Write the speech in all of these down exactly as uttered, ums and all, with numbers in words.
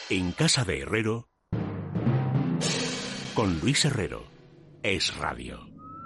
En casa de Herrero, con Luis Herrero, Es Radio.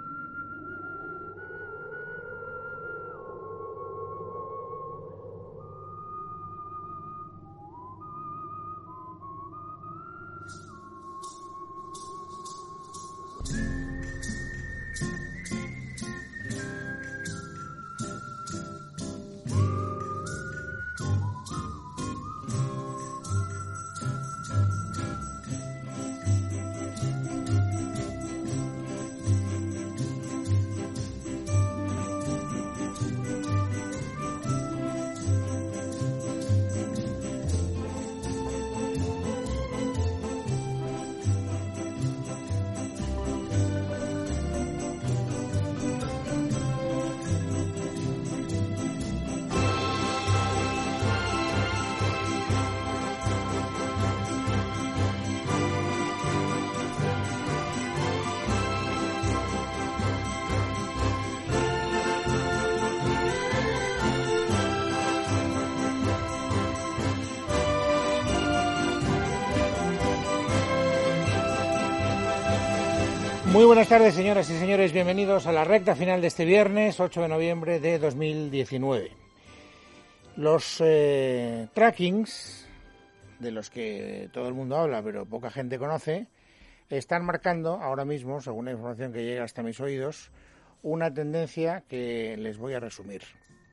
Muy buenas tardes, señoras y señores. Bienvenidos a la recta final de este viernes, ocho de noviembre de dos mil diecinueve. Los eh, trackings, de los que todo el mundo habla pero poca gente conoce, están marcando ahora mismo, según la información que llega hasta mis oídos, una tendencia que les voy a resumir.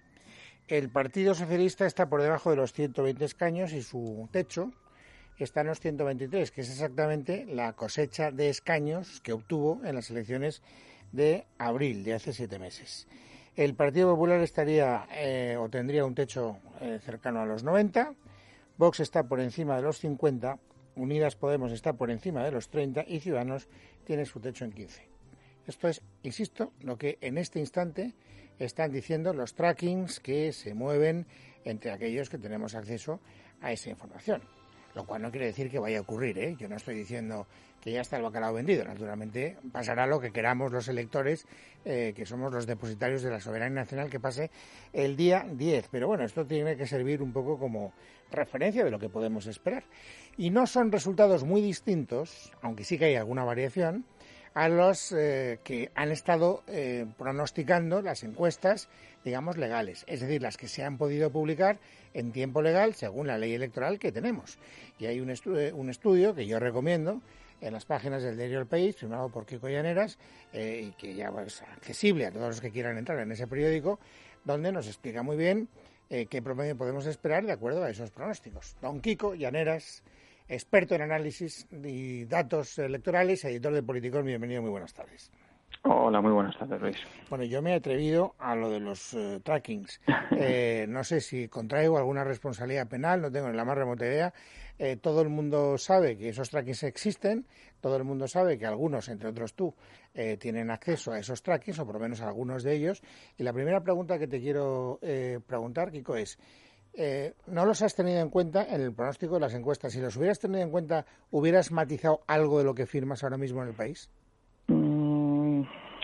El Partido Socialista está por debajo de los ciento veinte escaños y su techo está en los ciento veintitrés, que es exactamente la cosecha de escaños que obtuvo en las elecciones de abril de hace siete meses. El Partido Popular estaría eh, o tendría un techo eh, cercano a los noventa, Vox está por encima de los cincuenta, Unidas Podemos está por encima de los treinta y Ciudadanos tiene su techo en quince. Esto es, insisto, lo que en este instante están diciendo los trackings que se mueven entre aquellos que tenemos acceso a esa información. Lo cual no quiere decir que vaya a ocurrir, ¿eh? Yo no estoy diciendo que ya está el bacalao vendido. Naturalmente pasará lo que queramos los electores, eh, que somos los depositarios de la soberanía nacional, que pase el día diez. Pero bueno, esto tiene que servir un poco como referencia de lo que podemos esperar. Y no son resultados muy distintos, aunque sí que hay alguna variación, a los eh, que han estado eh, pronosticando las encuestas, digamos, legales, es decir, las que se han podido publicar en tiempo legal según la ley electoral que tenemos. Y hay un, estu- un estudio que yo recomiendo en las páginas del diario El País, firmado por Kiko Llaneras, eh, y que ya es accesible a todos los que quieran entrar en ese periódico, donde nos explica muy bien eh, qué promedio podemos esperar de acuerdo a esos pronósticos. Don Kiko Llaneras, experto en análisis y datos electorales, editor de Politicón, bienvenido, muy buenas tardes. Hola, muy buenas tardes, Luis. Bueno, yo me he atrevido a lo de los uh, trackings. Eh, no sé si contraigo alguna responsabilidad penal, no tengo ni la más remota idea. Eh, todo el mundo sabe que esos trackings existen, todo el mundo sabe que algunos, entre otros tú, eh, tienen acceso a esos trackings, o por lo menos algunos de ellos. Y la primera pregunta que te quiero eh, preguntar, Kiko, es... Eh, ¿no los has tenido en cuenta en el pronóstico de las encuestas? Si los hubieras tenido en cuenta, ¿hubieras matizado algo de lo que firmas ahora mismo en El País? Mm,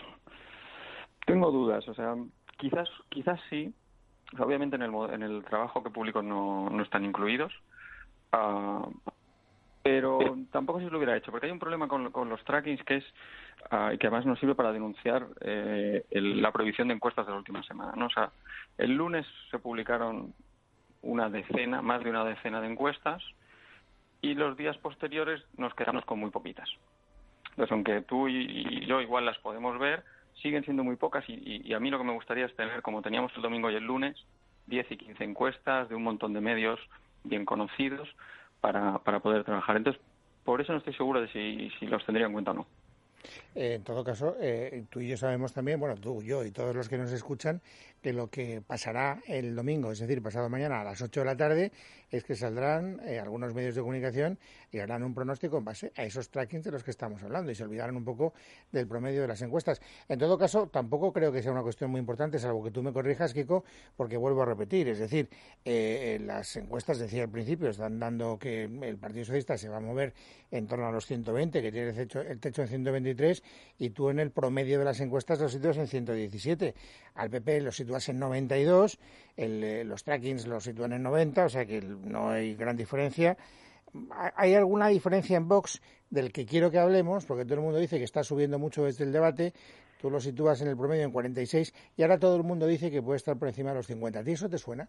tengo dudas, o sea, quizás quizás sí. O sea, obviamente en el, en el trabajo que publico no, no están incluidos, uh, pero tampoco si lo hubiera hecho, porque hay un problema con, con los trackings que es uh, que además nos sirve para denunciar eh, el, la prohibición de encuestas de la última semana, ¿no? O sea, el lunes se publicaron una decena, más de una decena de encuestas, y los días posteriores nos quedamos con muy poquitas. Entonces, aunque tú y yo igual las podemos ver, siguen siendo muy pocas, y, y, y a mí lo que me gustaría es tener, como teníamos el domingo y el lunes, diez y quince encuestas de un montón de medios bien conocidos para, para poder trabajar. Entonces, por eso no estoy seguro de si, si los tendría en cuenta o no. Eh, en todo caso, eh, tú y yo sabemos también, bueno, tú, yo y todos los que nos escuchan, que lo que pasará el domingo, es decir, pasado mañana a las ocho de la tarde, es que saldrán eh, algunos medios de comunicación y harán un pronóstico en base a esos trackings de los que estamos hablando y se olvidarán un poco del promedio de las encuestas. En todo caso, tampoco creo que sea una cuestión muy importante, salvo que tú me corrijas, Kiko, porque vuelvo a repetir, es decir, eh, las encuestas, decía al principio, están dando que el Partido Socialista se va a mover en torno a los ciento veinte, que tiene el techo, el techo en ciento veintitrés, y tú en el promedio de las encuestas los sitúas en ciento diecisiete. Al P P lo sitúas en noventa y dos, el, los trackings los sitúan en noventa, o sea que no hay gran diferencia. ¿hay alguna diferencia en Vox del que quiero que hablemos? Porque todo el mundo dice que está subiendo mucho desde el debate, tú lo sitúas en el promedio en cuarenta y seis y ahora todo el mundo dice que puede estar por encima de los cincuenta. ¿A ti eso te suena?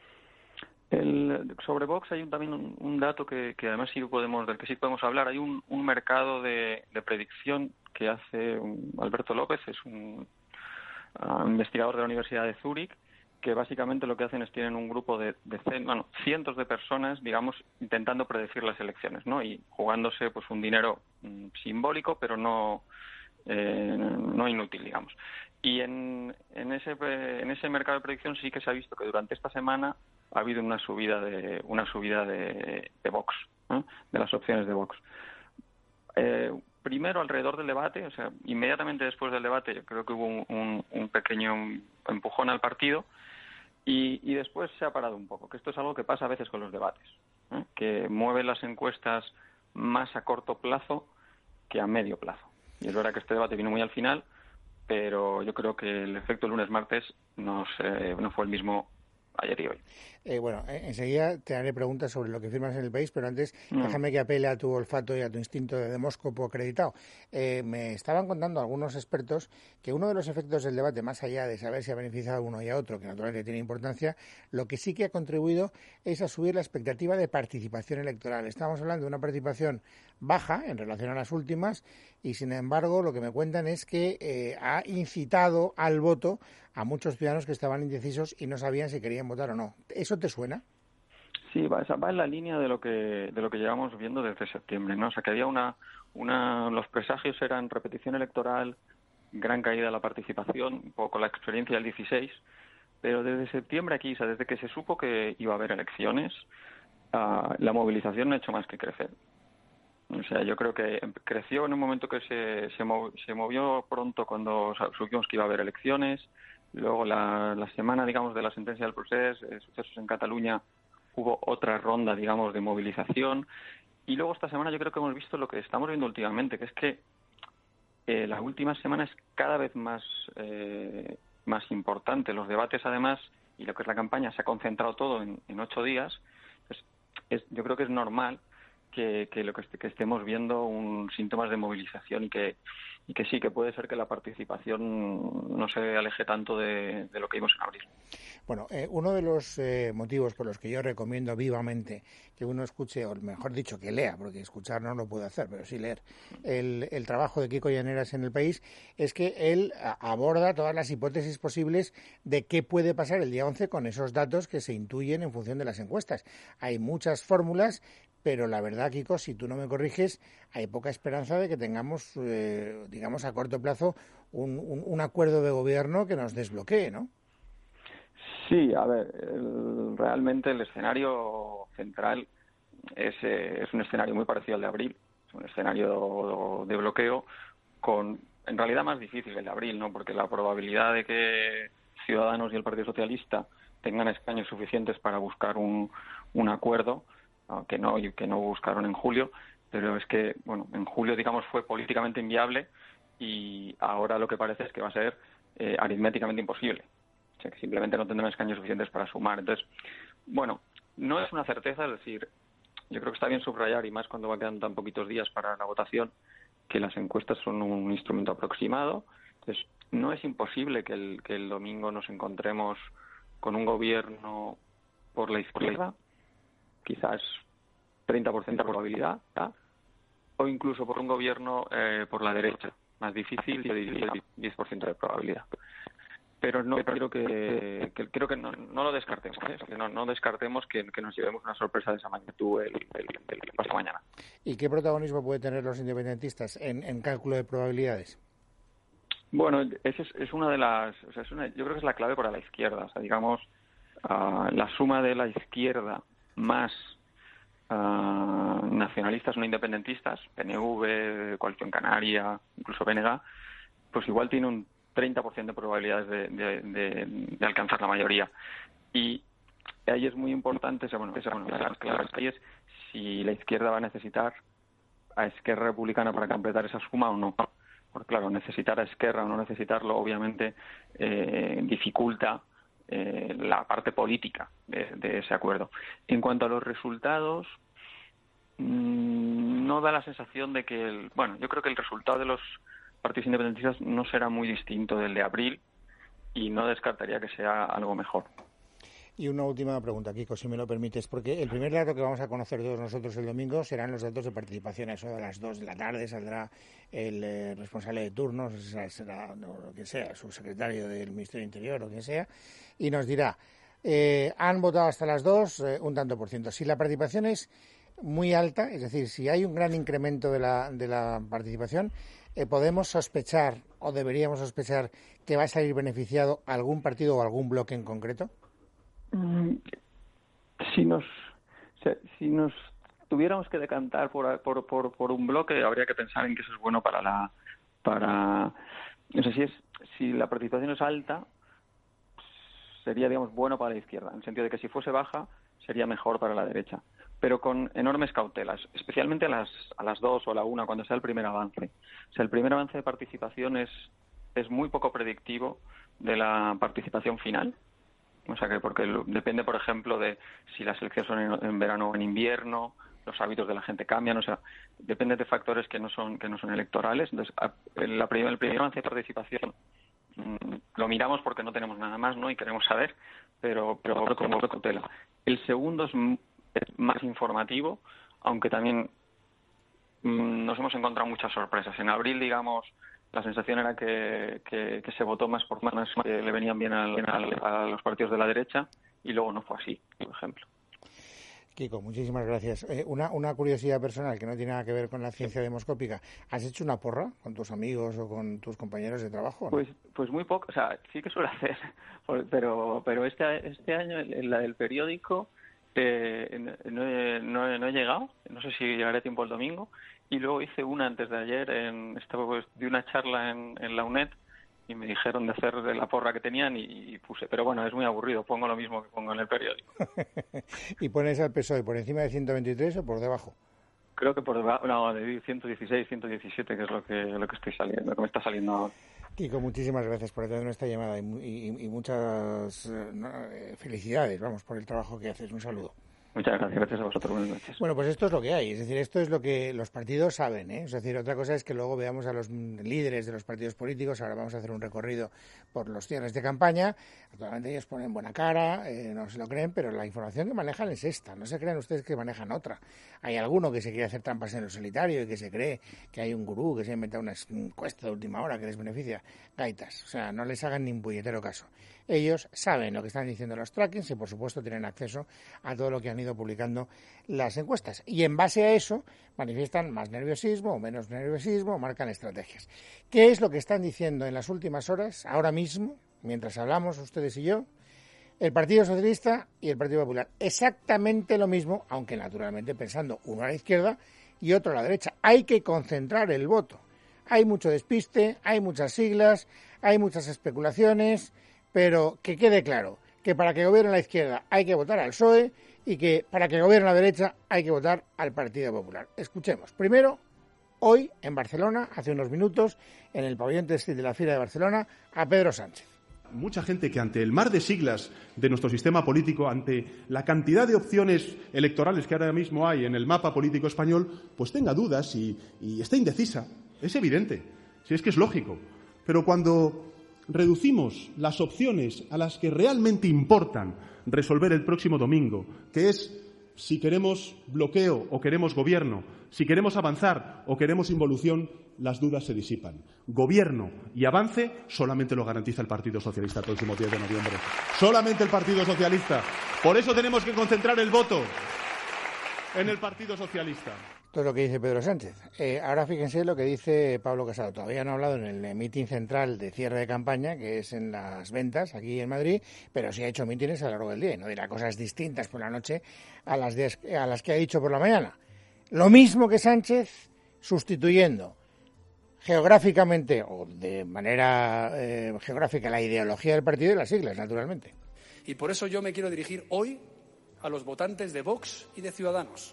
El, sobre Vox hay un, también un, un dato que, que además sí podemos, del que sí podemos hablar. Hay un, un mercado de, de predicción que hace un, Alberto López, es un uh, investigador de la Universidad de Zúrich, que básicamente lo que hacen es tienen un grupo de, de bueno, cientos de personas, digamos, intentando predecir las elecciones, ¿no? Y jugándose pues un dinero mm, simbólico, pero no eh, no inútil, digamos. Y en, en ese en ese mercado de predicción sí que se ha visto que durante esta semana ha habido una subida de una subida de, de Vox, ¿eh? De las opciones de Vox. Eh, primero, alrededor del debate, o sea, inmediatamente después del debate, yo creo que hubo un, un, un pequeño empujón al partido y, y después se ha parado un poco, que esto es algo que pasa a veces con los debates, ¿eh? Que mueve las encuestas más a corto plazo que a medio plazo. Y es verdad que este debate vino muy al final, pero yo creo que el efecto lunes-martes no, se, no fue el mismo ayer y hoy. Eh, bueno, eh, enseguida te haré preguntas sobre lo que firmas en El País, pero antes mm. déjame que apele a tu olfato y a tu instinto de demóscopo acreditado. Eh, me estaban contando algunos expertos que uno de los efectos del debate, más allá de saber si ha beneficiado a uno y a otro, que naturalmente tiene importancia, lo que sí que ha contribuido es a subir la expectativa de participación electoral. Estamos hablando de una participación baja en relación a las últimas y, sin embargo, lo que me cuentan es que eh, ha incitado al voto a muchos ciudadanos que estaban indecisos y no sabían si querían votar o no. ¿Eso te suena? Sí, va, va en la línea de lo que de lo que llevamos viendo desde septiembre, ¿no? O sea, que había una una los presagios eran repetición electoral, gran caída de la participación, un poco la experiencia del dieciséis, pero desde septiembre aquí, o sea, desde que se supo que iba a haber elecciones, uh, la movilización no ha hecho más que crecer. O sea, yo creo que creció en un momento que se se, mov, se movió pronto cuando supimos que iba a haber elecciones. Luego la, la semana, digamos, de la sentencia del procés, eh, sucesos en Cataluña, hubo otra ronda, digamos, de movilización. Y luego esta semana yo creo que hemos visto lo que estamos viendo últimamente, que es que eh, la última semana es cada vez más eh, más importante. Los debates, además, y lo que es la campaña, se ha concentrado todo en, en ocho días. Pues es, yo creo que es normal que, que lo que, est- que estemos viendo un síntomas de movilización y que y que sí, que puede ser que la participación no se aleje tanto de, de lo que vimos en abril. Bueno, eh, uno de los eh, motivos por los que yo recomiendo vivamente que uno escuche, o mejor dicho, que lea, porque escuchar no lo puedo hacer, pero sí leer, el, el trabajo de Kiko Llaneras en El País, es que él aborda todas las hipótesis posibles de qué puede pasar el día once con esos datos que se intuyen en función de las encuestas. Hay muchas fórmulas, pero la verdad, Kiko, si tú no me corriges, hay poca esperanza de que tengamos, eh, digamos, a corto plazo un, un, un acuerdo de gobierno que nos desbloquee, ¿no? Sí, a ver, el, realmente el escenario central es, eh, es un escenario muy parecido al de abril, es un escenario de bloqueo con, en realidad, más difícil que el de abril, ¿no? Porque la probabilidad de que Ciudadanos y el Partido Socialista tengan escaños suficientes para buscar un, un acuerdo, que no que no buscaron en julio, pero es que, bueno, en julio, digamos, fue políticamente inviable y ahora lo que parece es que va a ser eh, aritméticamente imposible. O sea, que simplemente no tendrán escaños suficientes para sumar. Entonces, bueno, no es una certeza, es decir, yo creo que está bien subrayar, y más cuando va quedando tan poquitos días para la votación, que las encuestas son un instrumento aproximado. Entonces, no es imposible que el, que el domingo nos encontremos con un gobierno por la izquierda, quizás treinta por ciento de probabilidad, ¿tá? O incluso por un gobierno eh, por la derecha, más difícil, yo diría diez por ciento de probabilidad. Pero no creo que, que creo que no, no lo descartemos, ¿eh? que no, no descartemos que, que nos llevemos una sorpresa de esa magnitud el, el, el, el pasado mañana. ¿Y qué protagonismo puede tener los independentistas en, en cálculo de probabilidades? Bueno, esa es, es una de las, o sea, es una, yo creo que es la clave para la izquierda. O sea, digamos, uh, la suma de la izquierda más uh, nacionalistas no independentistas, P N V, Coalición Canaria, incluso B N G, pues igual tiene un treinta por ciento de probabilidades de, de, de, de alcanzar la mayoría. Y ahí es muy importante, o sea, bueno, esa, bueno, las claves ahí es si la izquierda va a necesitar a Esquerra Republicana para completar esa suma o no. Porque claro, necesitar a Esquerra o no necesitarlo obviamente eh, dificulta eh, la parte política de, de ese acuerdo. En cuanto a los resultados, mmm, no da la sensación de que, el, bueno, yo creo que el resultado de los partidos independentistas no será muy distinto del de abril y no descartaría que sea algo mejor. Y una última pregunta, Kiko, si me lo permites, porque el primer dato que vamos a conocer todos nosotros el domingo serán los datos de participación. Eso a las dos de la tarde saldrá el eh, responsable de turnos, será, será no, lo que sea, su secretario del Ministerio del Interior o quien sea, y nos dirá, eh, han votado hasta las dos eh, un tanto por ciento. Si la participación es muy alta, es decir, si hay un gran incremento de la, de la participación, eh, podemos sospechar o deberíamos sospechar que va a salir beneficiado algún partido o algún bloque en concreto. Si nos si nos tuviéramos que decantar por, por por por un bloque, habría que pensar en que eso es bueno para la para no sé si es si la participación es alta, sería, digamos, bueno para la izquierda, en el sentido de que si fuese baja sería mejor para la derecha, pero con enormes cautelas, especialmente a las a las dos o a la una, cuando sea el primer avance. O sea, el primer avance de participación es es muy poco predictivo de la participación final. O sea, que porque depende, por ejemplo, de si las elecciones son en, en verano o en invierno, los hábitos de la gente cambian, o sea, depende de factores que no son que no son electorales. Entonces, la primer, el primer avance de participación mmm, lo miramos porque no tenemos nada más, ¿no? Y queremos saber, pero pero como cautela. El segundo es, es más informativo, aunque también mmm, nos hemos encontrado muchas sorpresas. En abril, digamos, la sensación era que, que, que se votó más por manos que le venían bien al, al, a los partidos de la derecha, y luego no fue así, por ejemplo. Kiko, muchísimas gracias. Eh, una, una curiosidad personal que no tiene nada que ver con la ciencia demoscópica. ¿Has hecho una porra con tus amigos o con tus compañeros de trabajo? ¿No? Pues pues muy poco, o sea, sí que suele hacer, pero pero este este año en la del periódico eh, no, he, no, he, no he llegado, no sé si llegaré a tiempo el domingo. Y luego hice una antes de ayer, en, estaba, pues, di una charla en, en la UNED y me dijeron de hacer de la porra que tenían y, y puse. Pero bueno, es muy aburrido, pongo lo mismo que pongo en el periódico. ¿Y pones al P S O E por encima de ciento veintitrés o por debajo? Creo que por debajo, no, de ciento dieciséis, ciento diecisiete, que es lo que lo que estoy saliendo, lo que me está saliendo ahora. Kiko, muchísimas gracias por atender esta llamada y, y, y muchas eh, felicidades, vamos, por el trabajo que haces. Un saludo. Muchas gracias, gracias a vosotros, buenas noches. Bueno, pues esto es lo que hay, es decir, esto es lo que los partidos saben, ¿eh? Es decir, otra cosa es que luego veamos a los líderes de los partidos políticos. Ahora vamos a hacer un recorrido por los cierres de campaña. Actualmente ellos ponen buena cara, eh, no se lo creen, pero la información que manejan es esta, no se crean ustedes que manejan otra. Hay alguno que se quiere hacer trampas en el solitario y que se cree que hay un gurú que se ha inventado una encuesta de última hora que les beneficia. Gaitas, o sea, no les hagan ni un puñetero caso. Ellos saben lo que están diciendo los trackings y, por supuesto, tienen acceso a todo lo que han ido publicando las encuestas. Y en base a eso manifiestan más nerviosismo o menos nerviosismo, o marcan estrategias. ¿Qué es lo que están diciendo en las últimas horas, ahora mismo, mientras hablamos ustedes y yo? El Partido Socialista y el Partido Popular. Exactamente lo mismo, aunque naturalmente pensando uno a la izquierda y otro a la derecha. Hay que concentrar el voto. Hay mucho despiste, hay muchas siglas, hay muchas especulaciones, pero que quede claro que para que gobierne la izquierda hay que votar al P S O E y que para que gobierne la derecha hay que votar al Partido Popular. Escuchemos. Primero, hoy en Barcelona, hace unos minutos, en el pabellón textil de la Fira de Barcelona, a Pedro Sánchez. Mucha gente que ante el mar de siglas de nuestro sistema político, ante la cantidad de opciones electorales que ahora mismo hay en el mapa político español, pues tenga dudas y, y esté indecisa. Es evidente, si es que es lógico. Pero cuando reducimos las opciones a las que realmente importan resolver el próximo domingo, que es si queremos bloqueo o queremos gobierno, si queremos avanzar o queremos involución, las dudas se disipan. Gobierno y avance solamente lo garantiza el Partido Socialista el próximo diez de noviembre. Solamente el Partido Socialista. Por eso tenemos que concentrar el voto en el Partido Socialista. Esto es lo que dice Pedro Sánchez. Eh, ahora fíjense lo que dice Pablo Casado. Todavía no ha hablado en el mitin central de cierre de campaña, que es en Las Ventas, aquí en Madrid, pero sí ha hecho mítines a lo largo del día. Y no dirá cosas distintas por la noche a las, de, a las que ha dicho por la mañana. Lo mismo que Sánchez, sustituyendo geográficamente o de manera eh, geográfica la ideología del partido y las siglas, naturalmente. Y por eso yo me quiero dirigir hoy a los votantes de Vox y de Ciudadanos.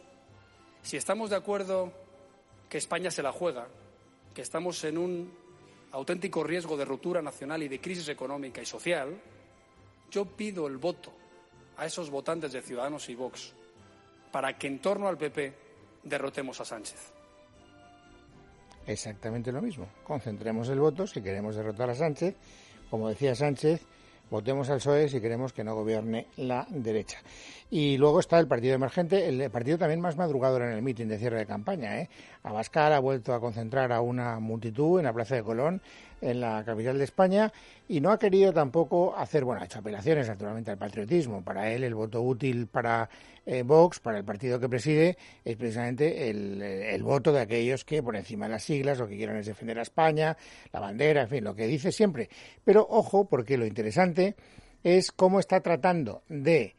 Si estamos de acuerdo que España se la juega, que estamos en un auténtico riesgo de ruptura nacional y de crisis económica y social, yo pido el voto a esos votantes de Ciudadanos y Vox para que en torno al P P derrotemos a Sánchez. Exactamente lo mismo. Concentremos el voto si queremos derrotar a Sánchez. Como decía Sánchez, votemos al P S O E si queremos que no gobierne la derecha. Y luego está el partido emergente, el partido también más madrugador en el mitin de cierre de campaña, ¿eh? Abascal ha vuelto a concentrar a una multitud en la Plaza de Colón, en la capital de España, y no ha querido tampoco hacer, bueno, ha hecho apelaciones naturalmente al patriotismo. Para él el voto útil para eh, Vox, para el partido que preside, es precisamente el, el voto de aquellos que por encima de las siglas lo que quieren es defender a España, la bandera, en fin, lo que dice siempre. Pero ojo, porque lo interesante es cómo está tratando de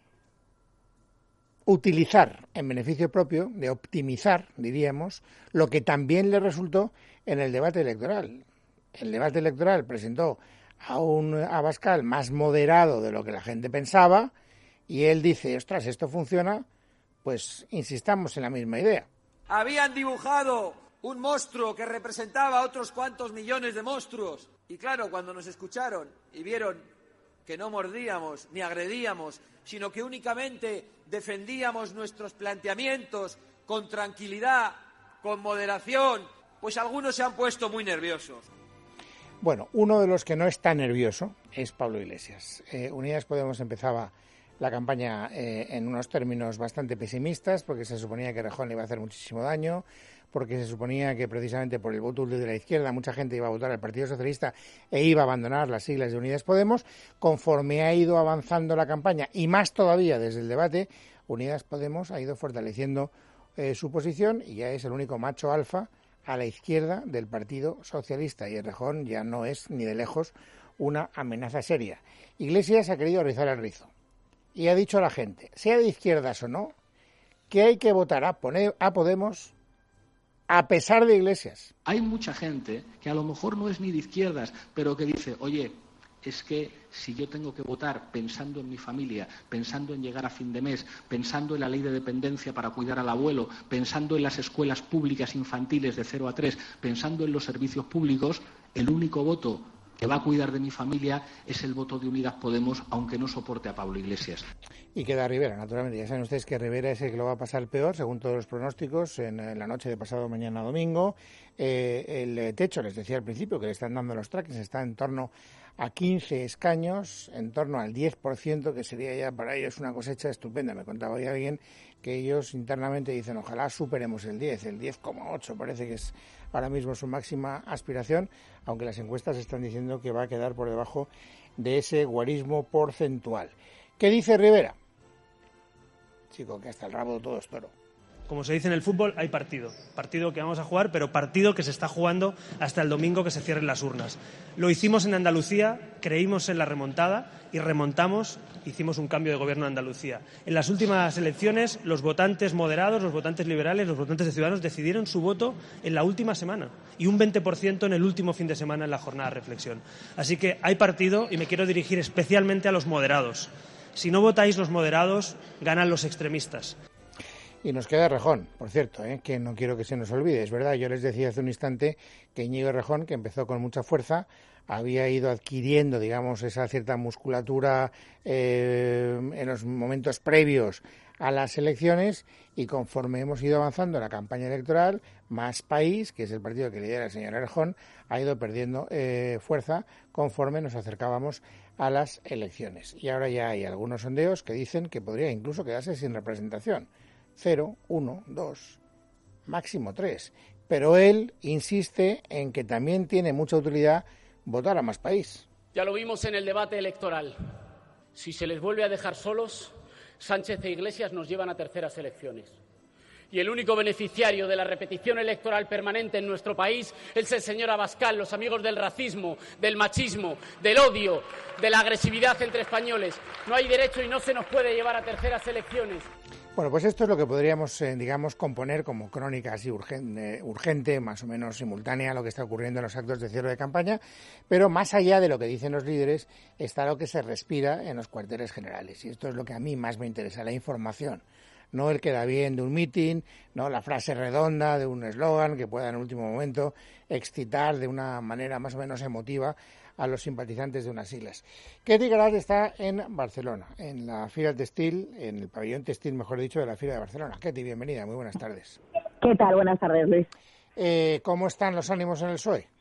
utilizar en beneficio propio, de optimizar, diríamos, lo que también le resultó en el debate electoral. El debate electoral presentó a un Abascal más moderado de lo que la gente pensaba y él dice, ostras, esto funciona, pues insistamos en la misma idea. Habían dibujado un monstruo que representaba a otros cuantos millones de monstruos. Y claro, cuando nos escucharon y vieron que no mordíamos ni agredíamos, sino que únicamente defendíamos nuestros planteamientos con tranquilidad, con moderación, pues algunos se han puesto muy nerviosos. Bueno, uno de los que no está nervioso es Pablo Iglesias. Eh, Unidas Podemos empezaba la campaña eh, en unos términos bastante pesimistas, porque se suponía que Errejón le iba a hacer muchísimo daño, porque se suponía que precisamente por el voto útil de la izquierda mucha gente iba a votar al Partido Socialista e iba a abandonar las siglas de Unidas Podemos. Conforme ha ido avanzando la campaña, y más todavía desde el debate, Unidas Podemos ha ido fortaleciendo eh, su posición y ya es el único macho alfa a la izquierda del Partido Socialista, y Errejón ya no es ni de lejos una amenaza seria. Iglesias ha querido rizar el rizo y ha dicho a la gente, sea de izquierdas o no, que hay que votar a, poner, a Podemos a pesar de Iglesias. Hay mucha gente que a lo mejor no es ni de izquierdas, pero que dice, oye, es que si yo tengo que votar pensando en mi familia, pensando en llegar a fin de mes, pensando en la ley de dependencia para cuidar al abuelo, pensando en las escuelas públicas infantiles de cero a tres, pensando en los servicios públicos, el único voto que va a cuidar de mi familia es el voto de Unidas Podemos, aunque no soporte a Pablo Iglesias. Y queda Rivera, naturalmente. Ya saben ustedes que Rivera es el que lo va a pasar peor, según todos los pronósticos, en, en la noche de pasado mañana domingo. Eh, el techo, les decía al principio, que le están dando los trackings, está en torno a quince escaños, en torno al diez por ciento, que sería ya para ellos una cosecha estupenda. Me contaba hoy alguien que ellos internamente dicen, ojalá superemos el diez, el diez coma ocho, parece que es ahora mismo su máxima aspiración, aunque las encuestas están diciendo que va a quedar por debajo de ese guarismo porcentual. ¿Qué dice Rivera? Chico, que hasta el rabo todo es toro. Como se dice en el fútbol, hay partido. Partido que vamos a jugar, pero partido que se está jugando hasta el domingo que se cierren las urnas. Lo hicimos en Andalucía, creímos en la remontada y remontamos, hicimos un cambio de gobierno en Andalucía. En las últimas elecciones, los votantes moderados, los votantes liberales, los votantes de Ciudadanos decidieron su voto en la última semana y un veinte por ciento en el último fin de semana en la jornada de reflexión. Así que hay partido y me quiero dirigir especialmente a los moderados. Si no votáis los moderados, ganan los extremistas. Y nos queda Errejón, por cierto, ¿eh? que no quiero que se nos olvide. Es verdad, yo les decía hace un instante que Íñigo Errejón, que empezó con mucha fuerza, había ido adquiriendo, digamos, esa cierta musculatura eh, en los momentos previos a las elecciones, y conforme hemos ido avanzando en la campaña electoral, Más País, que es el partido que lidera el señor Errejón, ha ido perdiendo eh, fuerza conforme nos acercábamos a las elecciones. Y ahora ya hay algunos sondeos que dicen que podría incluso quedarse sin representación. Cero, uno, dos, máximo tres. Pero él insiste en que también tiene mucha utilidad votar a Más País. Ya lo vimos en el debate electoral. Si se les vuelve a dejar solos, Sánchez e Iglesias nos llevan a terceras elecciones. Y el único beneficiario de la repetición electoral permanente en nuestro país es el señor Abascal, los amigos del racismo, del machismo, del odio, de la agresividad entre españoles. No hay derecho y no se nos puede llevar a terceras elecciones. Bueno, pues esto es lo que podríamos, eh, digamos, componer como crónica así urgente, urgente, más o menos simultánea a lo que está ocurriendo en los actos de cierre de campaña, pero más allá de lo que dicen los líderes está lo que se respira en los cuarteles generales, y esto es lo que a mí más me interesa, la información. No el queda bien de un mitin, no la frase redonda de un eslogan que pueda en último momento excitar de una manera más o menos emotiva a los simpatizantes de unas siglas. Ketty Garat está en Barcelona, en la Fira Textil, en el pabellón textil, mejor dicho, de la Fira de Barcelona. Ketty, bienvenida, muy buenas tardes. ¿Qué tal? Buenas tardes, Luis. Eh, ¿Cómo están los ánimos en el P S O E?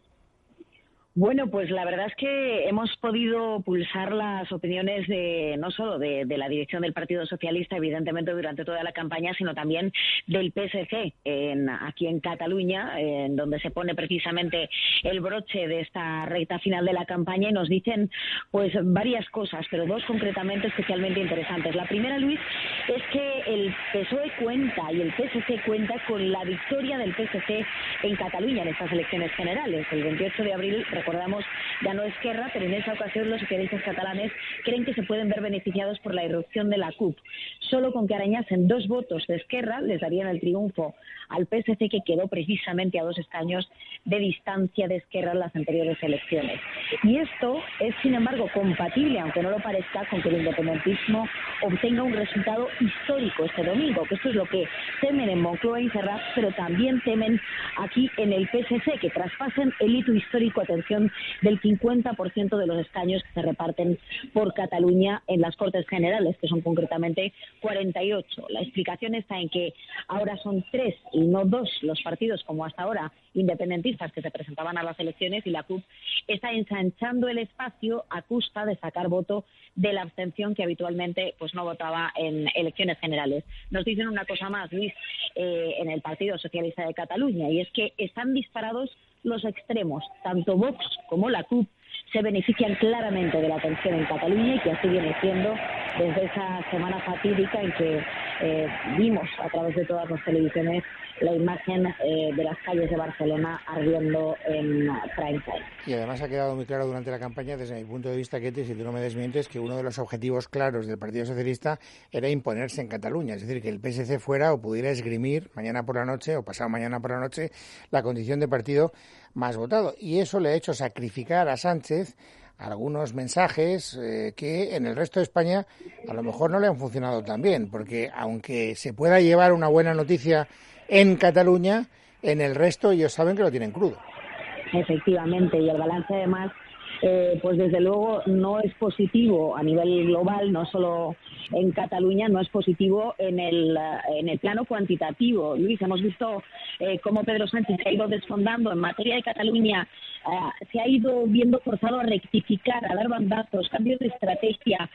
Bueno, pues la verdad es que hemos podido pulsar las opiniones de no solo de, de la dirección del Partido Socialista, evidentemente durante toda la campaña, sino también del P S C en, aquí en Cataluña, en donde se pone precisamente el broche de esta recta final de la campaña, y nos dicen pues varias cosas, pero dos concretamente especialmente interesantes. La primera, Luis, es que el P S O E cuenta y el P S C cuenta con la victoria del P S C en Cataluña en estas elecciones generales. El veintiocho de abril, recordamos, ganó Esquerra, pero en esa ocasión los socialistas catalanes creen que se pueden ver beneficiados por la irrupción de la C U P. Solo con que arañasen dos votos de Esquerra les darían el triunfo al P S C, que quedó precisamente a dos escaños de distancia de Esquerra en las anteriores elecciones. Y esto es, sin embargo, compatible, aunque no lo parezca, con que el independentismo obtenga un resultado histórico este domingo, que esto es lo que temen en Moncloa y Ferraz, pero también temen aquí en el P S C, que traspasen el hito histórico, atención, del cincuenta por ciento de los escaños que se reparten por Cataluña en las Cortes Generales, que son concretamente cuarenta y ocho. La explicación está en que ahora son tres y no dos los partidos, como hasta ahora, independentistas que se presentaban a las elecciones, y la C U P está ensanchando el espacio a costa de sacar voto de la abstención que habitualmente pues no votaba en elecciones generales. Nos dicen una cosa más, Luis, eh, en el Partido Socialista de Cataluña, y es que están disparados los extremos. Tanto Vox como la C U P se benefician claramente de la tensión en Cataluña, y que así viene siendo desde esa semana fatídica en que eh, vimos a través de todas las televisiones la imagen eh, de las calles de Barcelona ardiendo en prime time. Y además ha quedado muy claro durante la campaña, desde mi punto de vista, Ketty, si tú no me desmientes, que uno de los objetivos claros del Partido Socialista era imponerse en Cataluña, es decir, que el P S C fuera o pudiera esgrimir mañana por la noche o pasado mañana por la noche la condición de partido más votado. Y eso le ha hecho sacrificar a Sánchez algunos mensajes eh, que en el resto de España a lo mejor no le han funcionado tan bien, porque aunque se pueda llevar una buena noticia en Cataluña, en el resto ellos saben que lo tienen crudo. Efectivamente, y el balance además, eh, pues desde luego no es positivo a nivel global, no solo en Cataluña, no es positivo en el en el plano cuantitativo. Luis, hemos visto eh, cómo Pedro Sánchez se ha ido desfondando en materia de Cataluña, eh, se ha ido viendo forzado a rectificar, a dar bandazos, cambios de estrategia,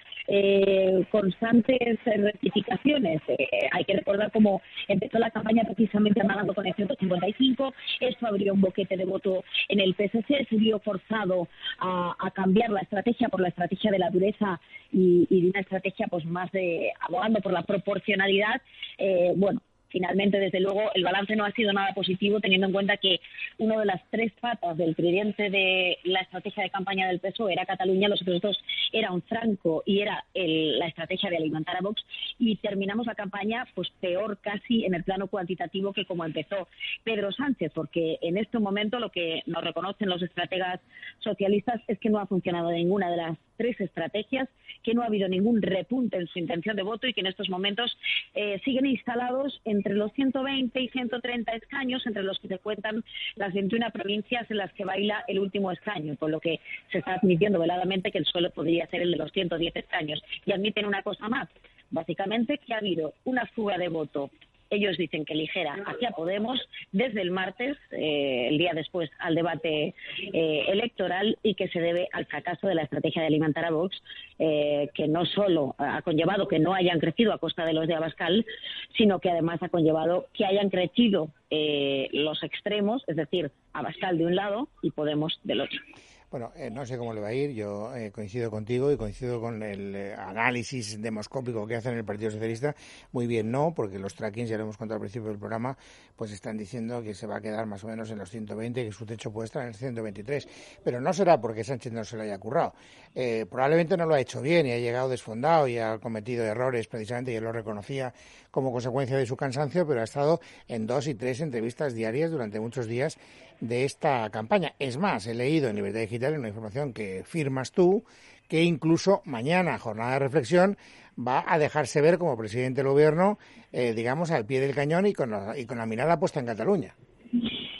eh, constantes rectificaciones. Eh, hay que recordar cómo empezó la campaña precisamente amagando con el ciento cincuenta y cinco, esto abrió un boquete de voto en el P S C, se vio forzado a, a cambiar la estrategia por la estrategia de la dureza y, y de una estrategia pues más de abogando por la proporcionalidad. Eh, bueno, finalmente, desde luego, el balance no ha sido nada positivo, teniendo en cuenta que una de las tres patas del tridente de la estrategia de campaña del P S O E era Cataluña, los otros dos eran Franco y era el, la estrategia de alimentar a Vox, y terminamos la campaña pues peor casi en el plano cuantitativo que como empezó Pedro Sánchez, porque en este momento lo que nos reconocen los estrategas socialistas es que no ha funcionado ninguna de las tres estrategias, que no ha habido ningún repunte en su intención de voto y que en estos momentos eh, siguen instalados entre los ciento veinte y ciento treinta escaños, entre los que se cuentan las veintiuna provincias en las que baila el último escaño, por lo que se está admitiendo veladamente que el suelo podría ser el de los ciento diez escaños. Y admiten una cosa más, básicamente que ha habido una fuga de voto, ellos dicen que ligera, hacia Podemos desde el martes, eh, el día después al debate eh, electoral, y que se debe al fracaso de la estrategia de alimentar a Vox, eh, que no solo ha conllevado que no hayan crecido a costa de los de Abascal, sino que además ha conllevado que hayan crecido eh, los extremos, es decir, Abascal de un lado y Podemos del otro. Bueno, eh, no sé cómo le va a ir, yo eh, coincido contigo y coincido con el eh, análisis demoscópico que hacen en el Partido Socialista. Muy bien, no, porque los trackings, ya lo hemos contado al principio del programa, pues están diciendo que se va a quedar más o menos en los ciento veinte, que su techo puede estar en el ciento veintitrés. Pero no será porque Sánchez no se lo haya currado. Eh, probablemente no lo ha hecho bien y ha llegado desfondado y ha cometido errores precisamente, y él lo reconocía como consecuencia de su cansancio, pero ha estado en dos y tres entrevistas diarias durante muchos días de esta campaña. Es más, he leído en Libertad Digital una información que firmas tú, que incluso mañana, jornada de reflexión, va a dejarse ver como presidente del gobierno, eh, digamos, al pie del cañón y con, la, y con la mirada puesta en Cataluña.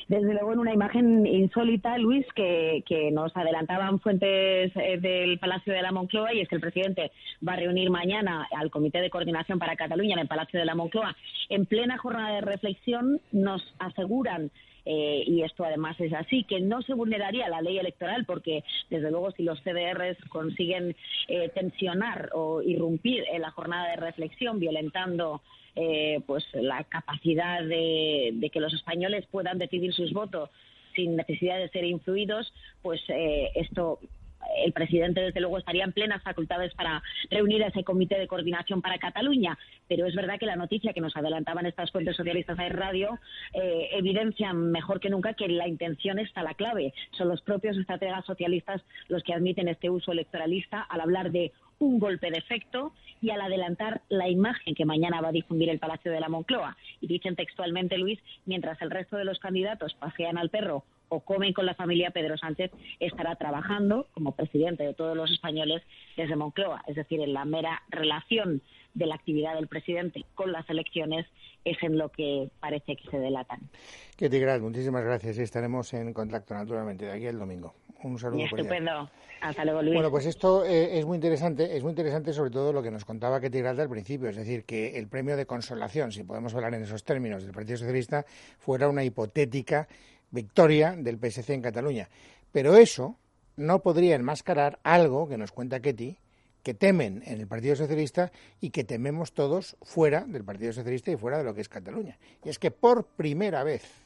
desde luego en una imagen insólita, Luis, que, que nos adelantaban fuentes eh, del Palacio de la Moncloa, y es que el presidente va a reunir mañana al Comité de Coordinación para Cataluña en el Palacio de la Moncloa en plena jornada de reflexión. Nos aseguran, eh, y esto además es así, que no se vulneraría la ley electoral, porque desde luego si los C D Rs consiguen eh, tensionar o irrumpir en la jornada de reflexión violentando eh, pues la capacidad de, de que los españoles puedan decidir sus votos sin necesidad de ser influidos, pues eh, esto... el presidente, desde luego, estaría en plenas facultades para reunir a ese comité de coordinación para Cataluña, pero es verdad que la noticia que nos adelantaban estas fuentes socialistas en radio eh, evidencia mejor que nunca que la intención está la clave. Son los propios estrategas socialistas los que admiten este uso electoralista al hablar de un golpe de efecto y al adelantar la imagen que mañana va a difundir el Palacio de la Moncloa. Y dicen textualmente, Luis, mientras el resto de los candidatos pasean al perro o comen con la familia, Pedro Sánchez estará trabajando como presidente de todos los españoles desde Moncloa. Es decir, en la mera relación de la actividad del presidente con las elecciones es en lo que parece que se delatan. Ketty Grant, muchísimas gracias y estaremos en contacto naturalmente de aquí al domingo. Un saludo. Estupendo. Hasta luego, Luis. Bueno, pues esto eh, es muy interesante, es muy interesante sobre todo lo que nos contaba Ketty Grant al principio, es decir, que el premio de consolación, si podemos hablar en esos términos, del Partido Socialista fuera una hipotética victoria del P S C en Cataluña. Pero eso no podría enmascarar algo que nos cuenta Ketty, que temen en el Partido Socialista y que tememos todos fuera del Partido Socialista y fuera de lo que es Cataluña. Y es que por primera vez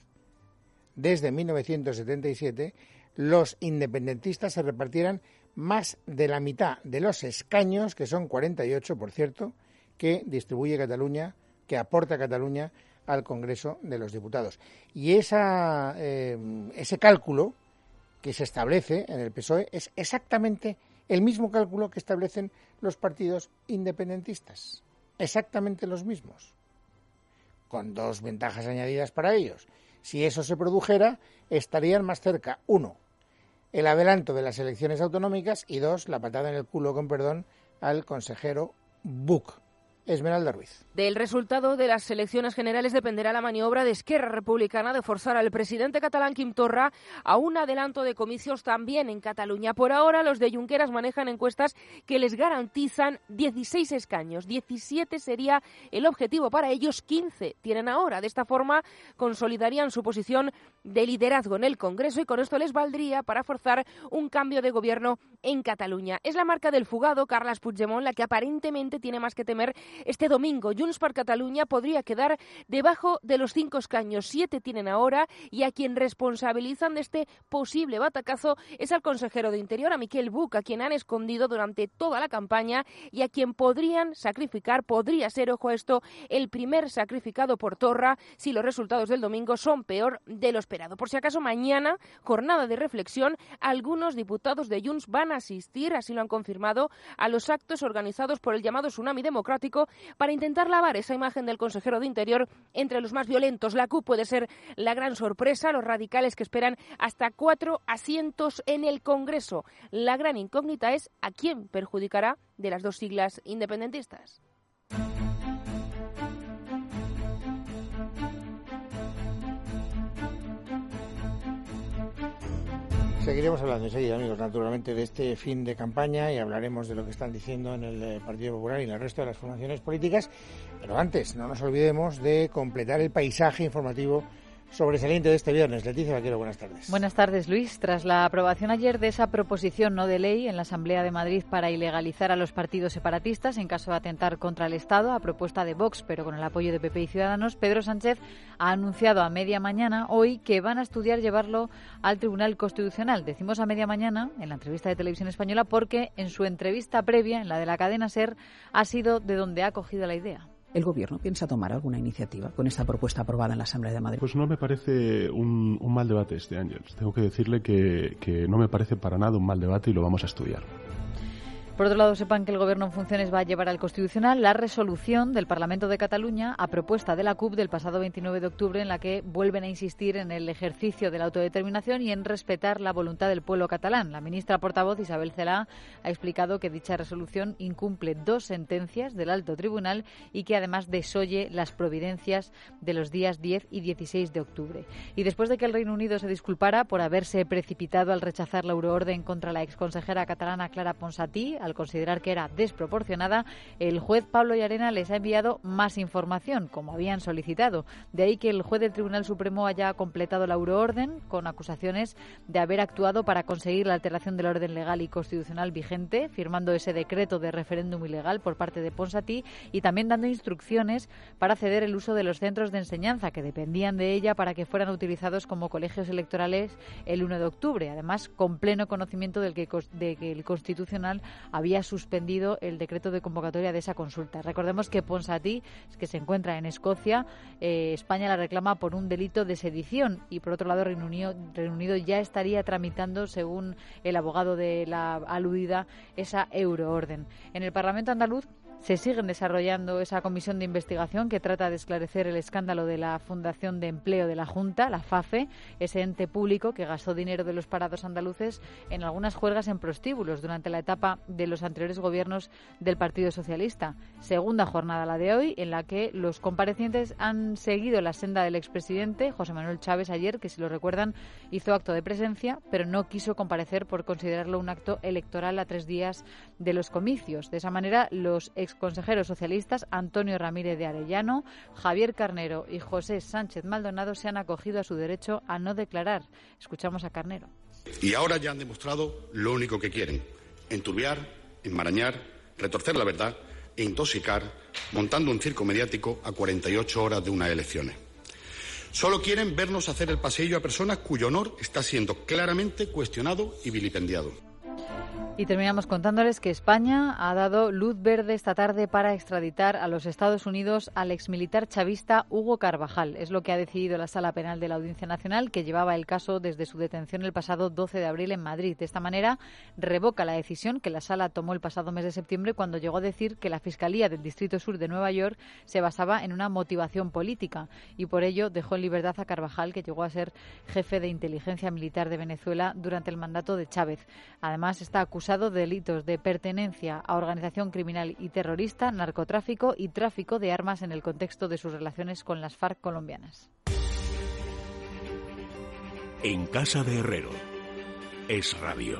desde mil novecientos setenta y siete los independentistas se repartieran más de la mitad de los escaños, que son cuarenta y ocho, por cierto, que distribuye Cataluña, que aporta Cataluña al Congreso de los Diputados. Y esa, eh, ese cálculo que se establece en el P S O E es exactamente el mismo cálculo que establecen los partidos independentistas. Exactamente los mismos. Con dos ventajas añadidas para ellos. Si eso se produjera, estarían más cerca, uno, el adelanto de las elecciones autonómicas y dos, la patada en el culo, con perdón, al consejero Buch. Esmeralda Ruiz. Del resultado de las elecciones generales dependerá la maniobra de Esquerra Republicana de forzar al presidente catalán Quim Torra a un adelanto de comicios también en Cataluña. Por ahora, los de Junqueras manejan encuestas que les garantizan dieciséis escaños. diecisiete sería el objetivo para ellos, quince tienen ahora. De esta forma, consolidarían su posición de liderazgo en el Congreso y con esto les valdría para forzar un cambio de gobierno en Cataluña. Es la marca del fugado Carles Puigdemont la que aparentemente tiene más que temer este domingo. Junts per Catalunya podría quedar debajo de los cinco escaños. Siete tienen ahora y a quien responsabilizan de este posible batacazo es al consejero de Interior, a Miquel Buch, a quien han escondido durante toda la campaña y a quien podrían sacrificar, podría ser, ojo a esto, el primer sacrificado por Torra si los resultados del domingo son peor de lo esperado. Por si acaso, mañana, jornada de reflexión, algunos diputados de Junts van a asistir, así lo han confirmado, a los actos organizados por el llamado Tsunami Democrático para intentar lavar esa imagen del consejero de Interior entre los más violentos. La C U P puede ser la gran sorpresa, los radicales que esperan hasta cuatro asientos en el Congreso. La gran incógnita es a quién perjudicará de las dos siglas independentistas. Seguiremos hablando enseguida, amigos, naturalmente, de este fin de campaña y hablaremos de lo que están diciendo en el Partido Popular y en el resto de las formaciones políticas. Pero antes, no nos olvidemos de completar el paisaje informativo sobresaliente de este viernes. Leticia Vaquero, buenas tardes. Buenas tardes, Luis. Tras la aprobación ayer de esa proposición no de ley en la Asamblea de Madrid para ilegalizar a los partidos separatistas en caso de atentar contra el Estado, a propuesta de Vox, pero con el apoyo de P P y Ciudadanos, Pedro Sánchez ha anunciado a media mañana hoy que van a estudiar llevarlo al Tribunal Constitucional. Decimos a media mañana en la entrevista de Televisión Española porque en su entrevista previa, en la de la cadena SER, ha sido de donde ha cogido la idea. ¿El Gobierno piensa tomar alguna iniciativa con esta propuesta aprobada en la Asamblea de Madrid? Pues no me parece un, un mal debate este, Ángels. Tengo que decirle que, que no me parece para nada un mal debate y lo vamos a estudiar. Por otro lado, sepan que el Gobierno en funciones va a llevar al Constitucional la resolución del Parlamento de Cataluña a propuesta de la C U P del pasado veintinueve de octubre, en la que vuelven a insistir en el ejercicio de la autodeterminación y en respetar la voluntad del pueblo catalán. La ministra portavoz, Isabel Celaá, ha explicado que dicha resolución incumple dos sentencias del Alto Tribunal y que además desoye las providencias de los días diez y dieciséis de octubre. Y después de que el Reino Unido se disculpara por haberse precipitado al rechazar la euroorden contra la exconsejera catalana Clara Ponsatí, al considerar que era desproporcionada, el juez Pablo Llarena les ha enviado más información, como habían solicitado. De ahí que el juez del Tribunal Supremo haya completado la euroorden con acusaciones de haber actuado para conseguir la alteración del orden legal y constitucional vigente, firmando ese decreto de referéndum ilegal por parte de Ponsatí y también dando instrucciones para ceder el uso de los centros de enseñanza que dependían de ella para que fueran utilizados como colegios electorales el uno de octubre. Además, con pleno conocimiento del que, de que el Constitucional había suspendido el decreto de convocatoria de esa consulta. Recordemos que Ponsatí, que se encuentra en Escocia, eh, España la reclama por un delito de sedición y, por otro lado, Reino Unido, Reino Unido ya estaría tramitando, según el abogado de la aludida, esa euroorden. En el Parlamento andaluz se siguen desarrollando esa comisión de investigación que trata de esclarecer el escándalo de la Fundación de Empleo de la Junta, la FAFE, ese ente público que gastó dinero de los parados andaluces en algunas juergas en prostíbulos durante la etapa de los anteriores gobiernos del Partido Socialista. Segunda jornada la de hoy, en la que los comparecientes han seguido la senda del expresidente José Manuel Chávez ayer, que si lo recuerdan hizo acto de presencia, pero no quiso comparecer por considerarlo un acto electoral a tres días de los comicios. De esa manera, los ex consejeros socialistas Antonio Ramírez de Arellano, Javier Carnero y José Sánchez Maldonado se han acogido a su derecho a no declarar. Escuchamos a Carnero. Y ahora ya han demostrado lo único que quieren: enturbiar, enmarañar, retorcer la verdad e intoxicar, montando un circo mediático a cuarenta y ocho horas de unas elecciones. Solo quieren vernos hacer el paseillo a personas cuyo honor está siendo claramente cuestionado y vilipendiado. Y terminamos contándoles que España ha dado luz verde esta tarde para extraditar a los Estados Unidos al exmilitar chavista Hugo Carvajal. Es lo que ha decidido la Sala Penal de la Audiencia Nacional, que llevaba el caso desde su detención el pasado doce de abril en Madrid. De esta manera, revoca la decisión que la Sala tomó el pasado mes de septiembre cuando llegó a decir que la Fiscalía del Distrito Sur de Nueva York se basaba en una motivación política y por ello dejó en libertad a Carvajal, que llegó a ser jefe de inteligencia militar de Venezuela durante el mandato de Chávez. Además, está acusado de delitos de pertenencia a organización criminal y terrorista, narcotráfico y tráfico de armas en el contexto de sus relaciones con las FARC colombianas. En casa de Herrero, Es Radio.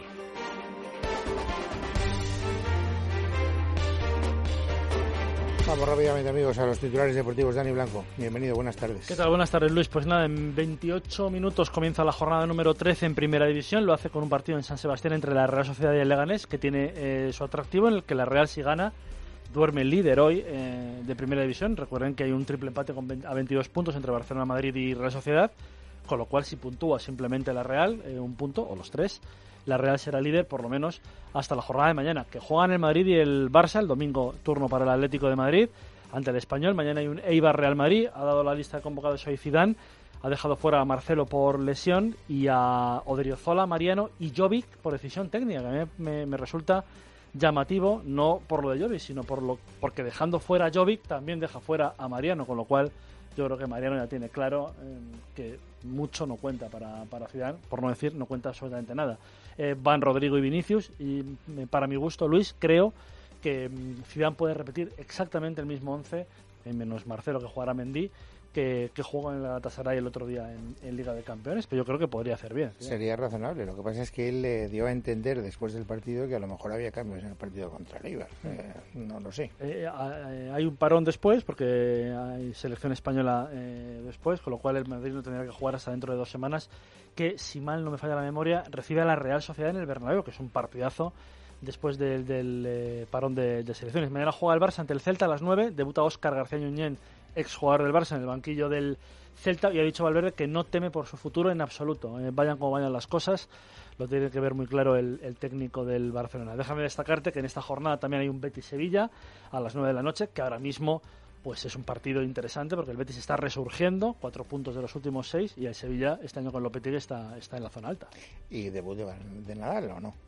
Vamos rápidamente, amigos, a los titulares deportivos. Dani Blanco, bienvenido, buenas tardes. ¿Qué tal? Buenas tardes, Luis. Pues nada, en veintiocho minutos comienza la jornada número trece en Primera División. Lo hace con un partido en San Sebastián entre la Real Sociedad y el Leganés, que tiene eh, su atractivo, en el que la Real, si gana, duerme el líder hoy eh, de Primera División. Recuerden que hay un triple empate con veinte, a veintidós puntos entre Barcelona, Madrid y Real Sociedad, con lo cual si puntúa simplemente la Real, eh, un punto o los tres, la Real será líder por lo menos hasta la jornada de mañana, que juegan el Madrid y el Barça, el domingo turno para el Atlético de Madrid ante el Español. Mañana hay un Eibar Real Madrid, ha dado la lista de convocados hoy Zidane, ha dejado fuera a Marcelo por lesión y a Odriozola, Mariano y Jovic por decisión técnica, que a mí me, me resulta llamativo, no por lo de Jovic, sino por lo porque dejando fuera a Jovic también deja fuera a Mariano, con lo cual yo creo que Mariano ya tiene claro eh, que mucho no cuenta para, para Zidane, por no decir no cuenta absolutamente nada. Eh, van Rodrigo y Vinicius y eh, para mi gusto, Luis, creo que Zidane puede repetir exactamente el mismo once, eh, menos Marcelo, que jugará Mendy, que, que jugó en el Galatasaray el otro día en, en Liga de Campeones, pero yo creo que podría hacer bien. ¿Sí? Sería razonable. Lo que pasa es que él le dio a entender después del partido que a lo mejor había cambios en el partido contra el Eibar. Eh, no lo sé. Eh, hay un parón después, porque hay selección española eh, después, con lo cual el Madrid no tendrá que jugar hasta dentro de dos semanas, que, si mal no me falla la memoria, recibe a la Real Sociedad en el Bernabéu, que es un partidazo después del, del eh, parón de, de selecciones. Mañana juega el Barça ante el Celta a las nueve, debuta Óscar García Ñuñén, exjugador del Barça, en el banquillo del Celta, y ha dicho Valverde que no teme por su futuro en absoluto. Eh, vayan como vayan las cosas, lo tiene que ver muy claro el, el técnico del Barcelona. Déjame destacarte que en esta jornada también hay un Betis-Sevilla a las nueve de la noche, que ahora mismo pues es un partido interesante porque el Betis está resurgiendo, cuatro puntos de los últimos seis, y el Sevilla este año con Lopetegui está, está en la zona alta. ¿Y debut de, de Nadal o no?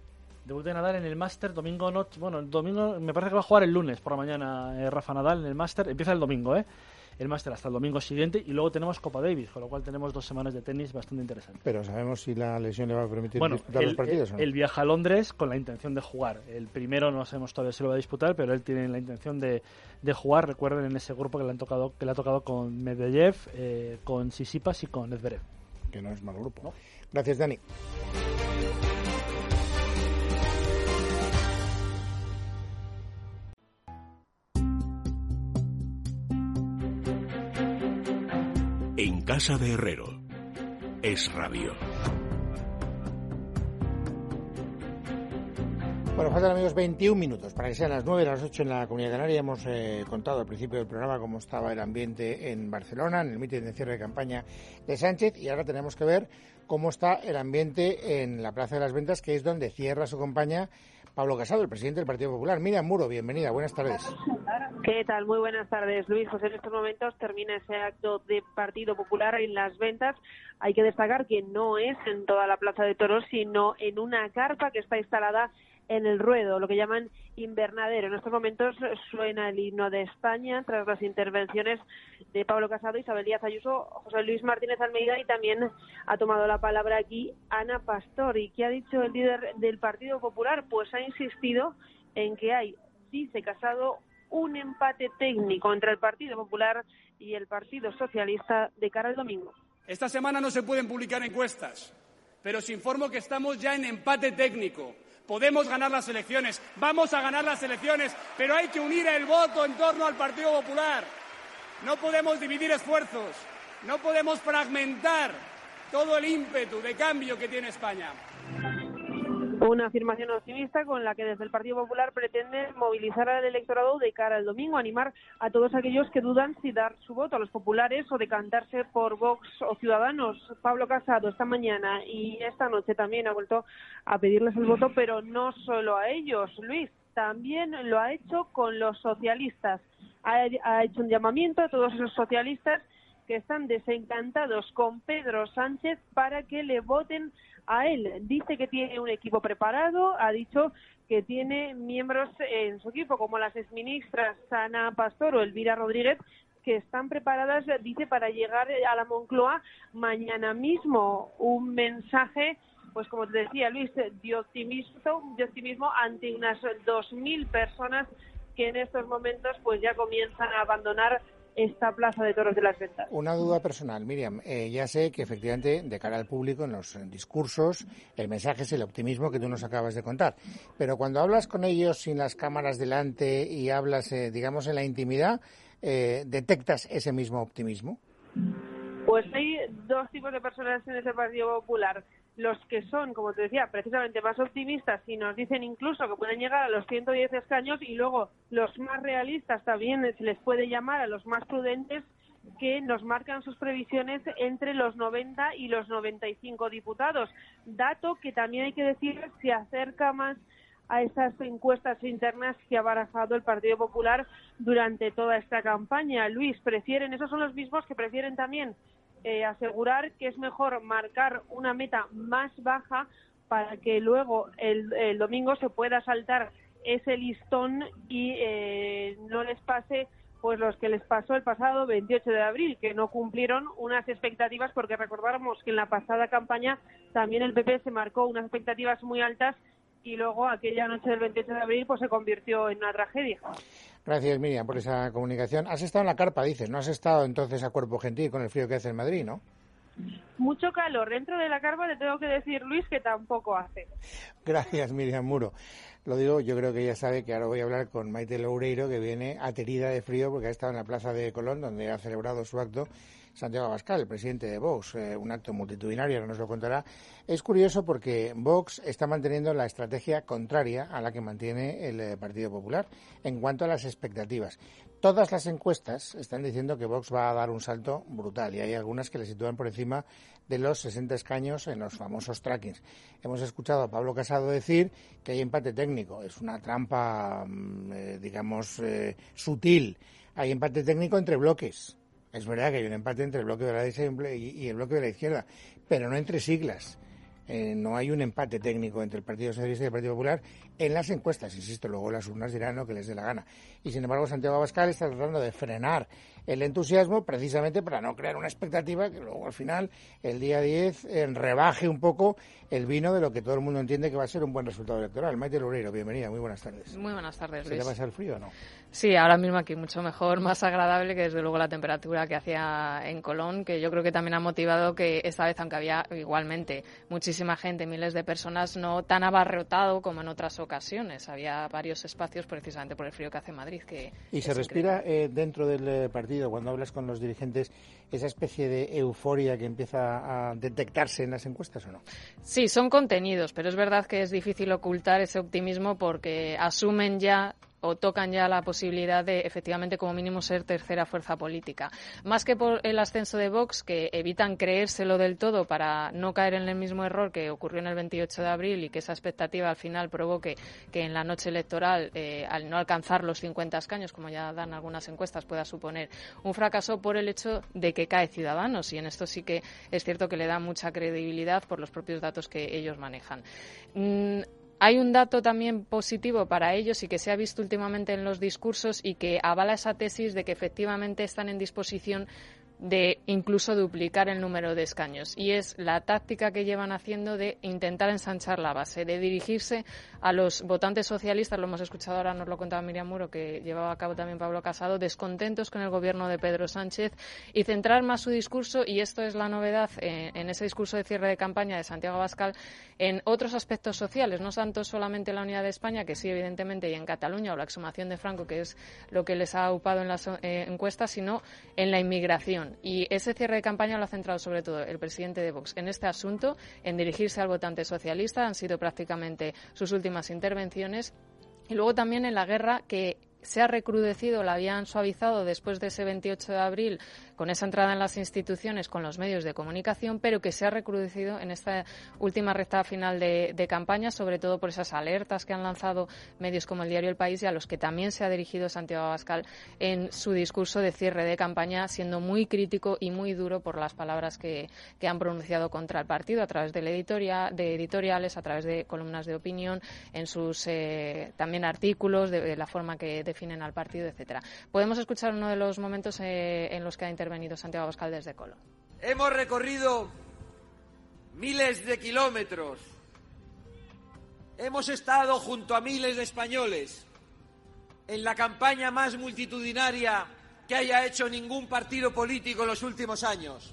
Debut de Nadal en el Máster, domingo noche. Bueno, el domingo me parece que va a jugar el lunes por la mañana eh, Rafa Nadal en el Máster. Empieza el domingo, ¿eh? El Máster hasta el domingo siguiente y luego tenemos Copa Davis, con lo cual tenemos dos semanas de tenis bastante interesantes. Pero ¿sabemos si la lesión le va a permitir bueno, disputar él, los partidos? Él, ¿o no? él viaja a Londres con la intención de jugar. El primero no sabemos todavía si lo va a disputar, pero él tiene la intención de, de jugar. Recuerden en ese grupo que le han tocado, que le ha tocado con Medvedev, eh, con Tsitsipas y con Zverev. Que no es mal grupo. ¿No? Gracias, Dani. En casa de Herrero. Es Radio. Bueno, faltan, amigos, veintiún minutos para que sean las nueve, las ocho en la Comunidad Canaria. Hemos eh, contado al principio del programa cómo estaba el ambiente en Barcelona, en el mitin de cierre de campaña de Sánchez, y ahora tenemos que ver cómo está el ambiente en la Plaza de las Ventas, que es donde cierra su campaña Pablo Casado, el presidente del Partido Popular. Miriam Muro, bienvenida, buenas tardes. ¿Qué tal? Muy buenas tardes, Luis. Pues en estos momentos termina ese acto de Partido Popular en Las Ventas. Hay que destacar que no es en toda la Plaza de Toros, sino en una carpa que está instalada en el ruedo, lo que llaman invernadero. En estos momentos suena el himno de España tras las intervenciones de Pablo Casado, Isabel Díaz Ayuso, José Luis Martínez Almeida, y también ha tomado la palabra aquí Ana Pastor. ¿Y qué ha dicho el líder del Partido Popular? Pues ha insistido en que hay, dice Casado, un empate técnico entre el Partido Popular y el Partido Socialista de cara al domingo. Esta semana no se pueden publicar encuestas, pero os informo que estamos ya en empate técnico. Podemos ganar las elecciones, vamos a ganar las elecciones, pero hay que unir el voto en torno al Partido Popular. No podemos dividir esfuerzos, no podemos fragmentar todo el ímpetu de cambio que tiene España. Una afirmación optimista con la que desde el Partido Popular pretende movilizar al electorado de cara al domingo, animar a todos aquellos que dudan si dar su voto a los populares o decantarse por Vox o Ciudadanos. Pablo Casado esta mañana y esta noche también ha vuelto a pedirles el voto, pero no solo a ellos, Luis, también lo ha hecho con los socialistas. Ha, ha hecho un llamamiento a todos esos socialistas que están desencantados con Pedro Sánchez para que le voten a él. Dice que tiene un equipo preparado, ha dicho que tiene miembros en su equipo, como las exministras Ana Pastor o Elvira Rodríguez, que están preparadas, dice, para llegar a la Moncloa mañana mismo. Un mensaje, pues como te decía, Luis, de optimismo, de optimismo ante unas dos mil personas que en estos momentos pues ya comienzan a abandonar esta Plaza de Toros de las Ventas. Una duda personal, Miriam. Eh, ya sé que efectivamente de cara al público, en los discursos, el mensaje es el optimismo que tú nos acabas de contar. Pero cuando hablas con ellos sin las cámaras delante y hablas, eh, digamos, en la intimidad, eh, ¿detectas ese mismo optimismo? Pues hay dos tipos de personas en ese Partido Popular. Los que son, como te decía, precisamente más optimistas y nos dicen incluso que pueden llegar a los ciento diez escaños, y luego los más realistas también se les puede llamar a los más prudentes, que nos marcan sus previsiones entre los noventa y los noventa y cinco diputados. Dato que también hay que decir se acerca más a esas encuestas internas que ha barajado el Partido Popular durante toda esta campaña. Luis, prefieren, esos son los mismos que prefieren también Eh, asegurar que es mejor marcar una meta más baja para que luego el, el domingo se pueda saltar ese listón y eh, no les pase pues los que les pasó el pasado veintiocho de abril, que no cumplieron unas expectativas, porque recordamos que en la pasada campaña también el P P se marcó unas expectativas muy altas y luego aquella noche del veintiocho de abril pues se convirtió en una tragedia. Gracias, Miriam, por esa comunicación. Has estado en la carpa, dices, no has estado entonces a cuerpo gentil con el frío que hace en Madrid, ¿no? Mucho calor. Dentro de la carpa te tengo que decir, Luis, que tampoco hace. Gracias, Miriam Muro. Lo digo, yo creo que ella sabe que ahora voy a hablar con Maite Loureiro, que viene aterida de frío porque ha estado en la Plaza de Colón, donde ha celebrado su acto Santiago Abascal, el presidente de Vox, eh, un acto multitudinario, ahora nos lo contará. Es curioso porque Vox está manteniendo la estrategia contraria a la que mantiene el eh, Partido Popular en cuanto a las expectativas. Todas las encuestas están diciendo que Vox va a dar un salto brutal y hay algunas que le sitúan por encima de los sesenta escaños en los famosos trackings. Hemos escuchado a Pablo Casado decir que hay empate técnico. Es una trampa, eh, digamos, eh, sutil. Hay empate técnico entre bloques. Es verdad que hay un empate entre el bloque de la derecha y el bloque de la izquierda, pero no entre siglas. Eh, no hay un empate técnico entre el Partido Socialista y el Partido Popular en las encuestas, insisto, luego las urnas dirán lo que les dé la gana. Y sin embargo, Santiago Abascal está tratando de frenar el entusiasmo precisamente para no crear una expectativa que luego al final, el día diez, eh, rebaje un poco el vino de lo que todo el mundo entiende que va a ser un buen resultado electoral. Maite Loureiro, bienvenida, muy buenas tardes. Muy buenas tardes, ¿Se Luis. te pasa el frío o no? Sí, ahora mismo aquí mucho mejor, más agradable que desde luego la temperatura que hacía en Colón, que yo creo que también ha motivado que esta vez, aunque había igualmente muchísima gente, miles de personas, no tan abarrotado como en otras ocasiones. Había varios espacios precisamente por el frío que hace Madrid. Que ¿Y se respira eh, dentro del eh, partido, cuando hablas con los dirigentes, esa especie de euforia que empieza a detectarse en las encuestas o no? Sí, son contenidos, pero es verdad que es difícil ocultar ese optimismo porque asumen ya o tocan ya la posibilidad de, efectivamente, como mínimo, ser tercera fuerza política. Más que por el ascenso de Vox, que evitan creérselo del todo para no caer en el mismo error que ocurrió en el veintiocho de abril y que esa expectativa al final provoque que en la noche electoral, eh, al no alcanzar los cincuenta escaños, como ya dan algunas encuestas, pueda suponer un fracaso por el hecho de que cae Ciudadanos. Y en esto sí que es cierto que le da mucha credibilidad por los propios datos que ellos manejan. Mm, Hay un dato también positivo para ellos y que se ha visto últimamente en los discursos y que avala esa tesis de que efectivamente están en disposición de incluso duplicar el número de escaños, y es la táctica que llevan haciendo de intentar ensanchar la base, de dirigirse a los votantes socialistas. Lo hemos escuchado ahora, nos lo contaba Miriam Muro, que llevaba a cabo también Pablo Casado, descontentos con el gobierno de Pedro Sánchez, y centrar más su discurso, y esto es la novedad eh, en ese discurso de cierre de campaña de Santiago Abascal, en otros aspectos sociales, no tanto solamente la unidad de España, que sí, evidentemente, y en Cataluña, o la exhumación de Franco, que es lo que les ha upado en las eh, encuestas, sino en la inmigración. Y ese cierre de campaña lo ha centrado sobre todo el presidente de Vox en este asunto, en dirigirse al votante socialista. Han sido prácticamente sus últimas intervenciones. Y luego también en la guerra que se ha recrudecido, la habían suavizado después de ese veintiocho de abril con esa entrada en las instituciones con los medios de comunicación, pero que se ha recrudecido en esta última recta final de, de campaña, sobre todo por esas alertas que han lanzado medios como el diario El País y a los que también se ha dirigido Santiago Abascal en su discurso de cierre de campaña, siendo muy crítico y muy duro por las palabras que, que han pronunciado contra el partido a través de, la editoria, de editoriales, a través de columnas de opinión, en sus eh, también artículos, de, de la forma que definen al partido, etcétera. Podemos escuchar uno de los momentos eh, en los que ha intervenido Santiago Abascal desde Colón. Hemos recorrido miles de kilómetros. Hemos estado junto a miles de españoles en la campaña más multitudinaria que haya hecho ningún partido político en los últimos años.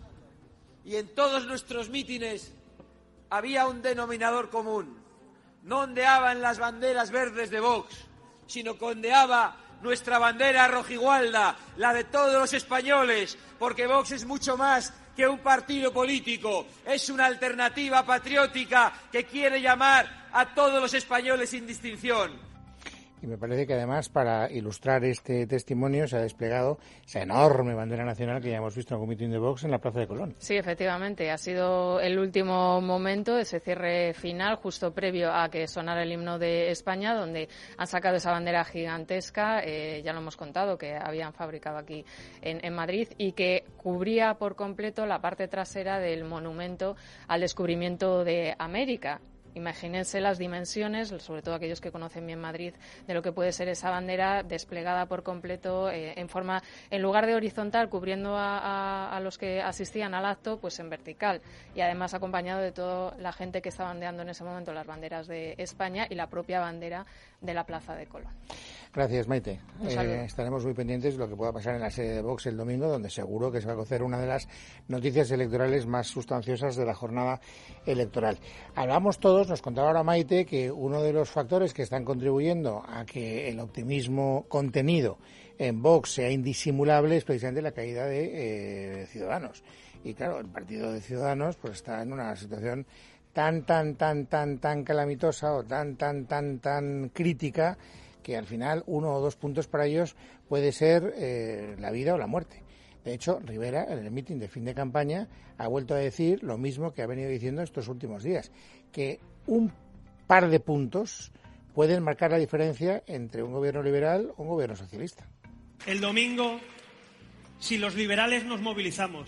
Y en todos nuestros mítines había un denominador común. No ondeaban las banderas verdes de Vox, sino que ondeaba nuestra bandera rojigualda, la de todos los españoles, porque Vox es mucho más que un partido político, es una alternativa patriótica que quiere llamar a todos los españoles sin distinción. Y me parece que además, para ilustrar este testimonio, se ha desplegado esa enorme bandera nacional que ya hemos visto en el mitin de Vox en la Plaza de Colón. Sí, efectivamente, ha sido el último momento, ese cierre final, justo previo a que sonara el himno de España, donde han sacado esa bandera gigantesca, eh, ya lo hemos contado, que habían fabricado aquí en, en Madrid, y que cubría por completo la parte trasera del monumento al descubrimiento de América. Imagínense las dimensiones, sobre todo aquellos que conocen bien Madrid, de lo que puede ser esa bandera desplegada por completo eh, en forma, en lugar de horizontal, cubriendo a, a, a los que asistían al acto, pues en vertical. Y además acompañado de toda la gente que estaba ondeando en ese momento las banderas de España y la propia bandera de la Plaza de Colón. Gracias, Maite. Eh, estaremos muy pendientes de lo que pueda pasar en la sede de Vox el domingo, donde seguro que se va a conocer una de las noticias electorales más sustanciosas de la jornada electoral. Hablamos todos, nos contaba ahora Maite, que uno de los factores que están contribuyendo a que el optimismo contenido en Vox sea indisimulable es precisamente la caída de eh, Ciudadanos. Y claro, el partido de Ciudadanos pues está en una situación tan, tan, tan, tan, tan calamitosa o tan, tan, tan, tan crítica que al final uno o dos puntos para ellos puede ser eh, la vida o la muerte. De hecho, Rivera, en el mitin de fin de campaña, ha vuelto a decir lo mismo que ha venido diciendo estos últimos días, que un par de puntos pueden marcar la diferencia entre un gobierno liberal o un gobierno socialista. El domingo, si los liberales nos movilizamos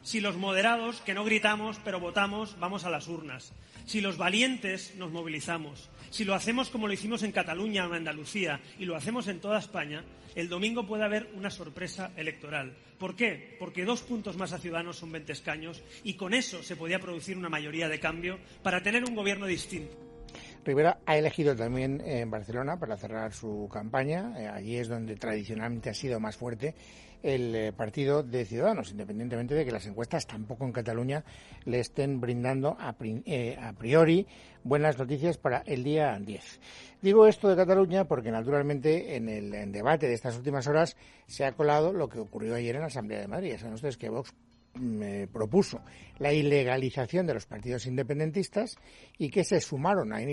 Si los moderados, que no gritamos pero votamos, vamos a las urnas. Si los valientes nos movilizamos. Si lo hacemos como lo hicimos en Cataluña o en Andalucía y lo hacemos en toda España, el domingo puede haber una sorpresa electoral. ¿Por qué? Porque dos puntos más a Ciudadanos son veinte escaños y con eso se podía producir una mayoría de cambio para tener un gobierno distinto. Rivera ha elegido también en Barcelona para cerrar su campaña. Eh, allí es donde tradicionalmente ha sido más fuerte el eh, partido de Ciudadanos, independientemente de que las encuestas tampoco en Cataluña le estén brindando a, pri eh, a priori buenas noticias para el día diez. Digo esto de Cataluña porque naturalmente en el en debate de estas últimas horas se ha colado lo que ocurrió ayer en la Asamblea de Madrid. Saben ustedes que Vox me propuso la ilegalización de los partidos independentistas y que se sumaron a, a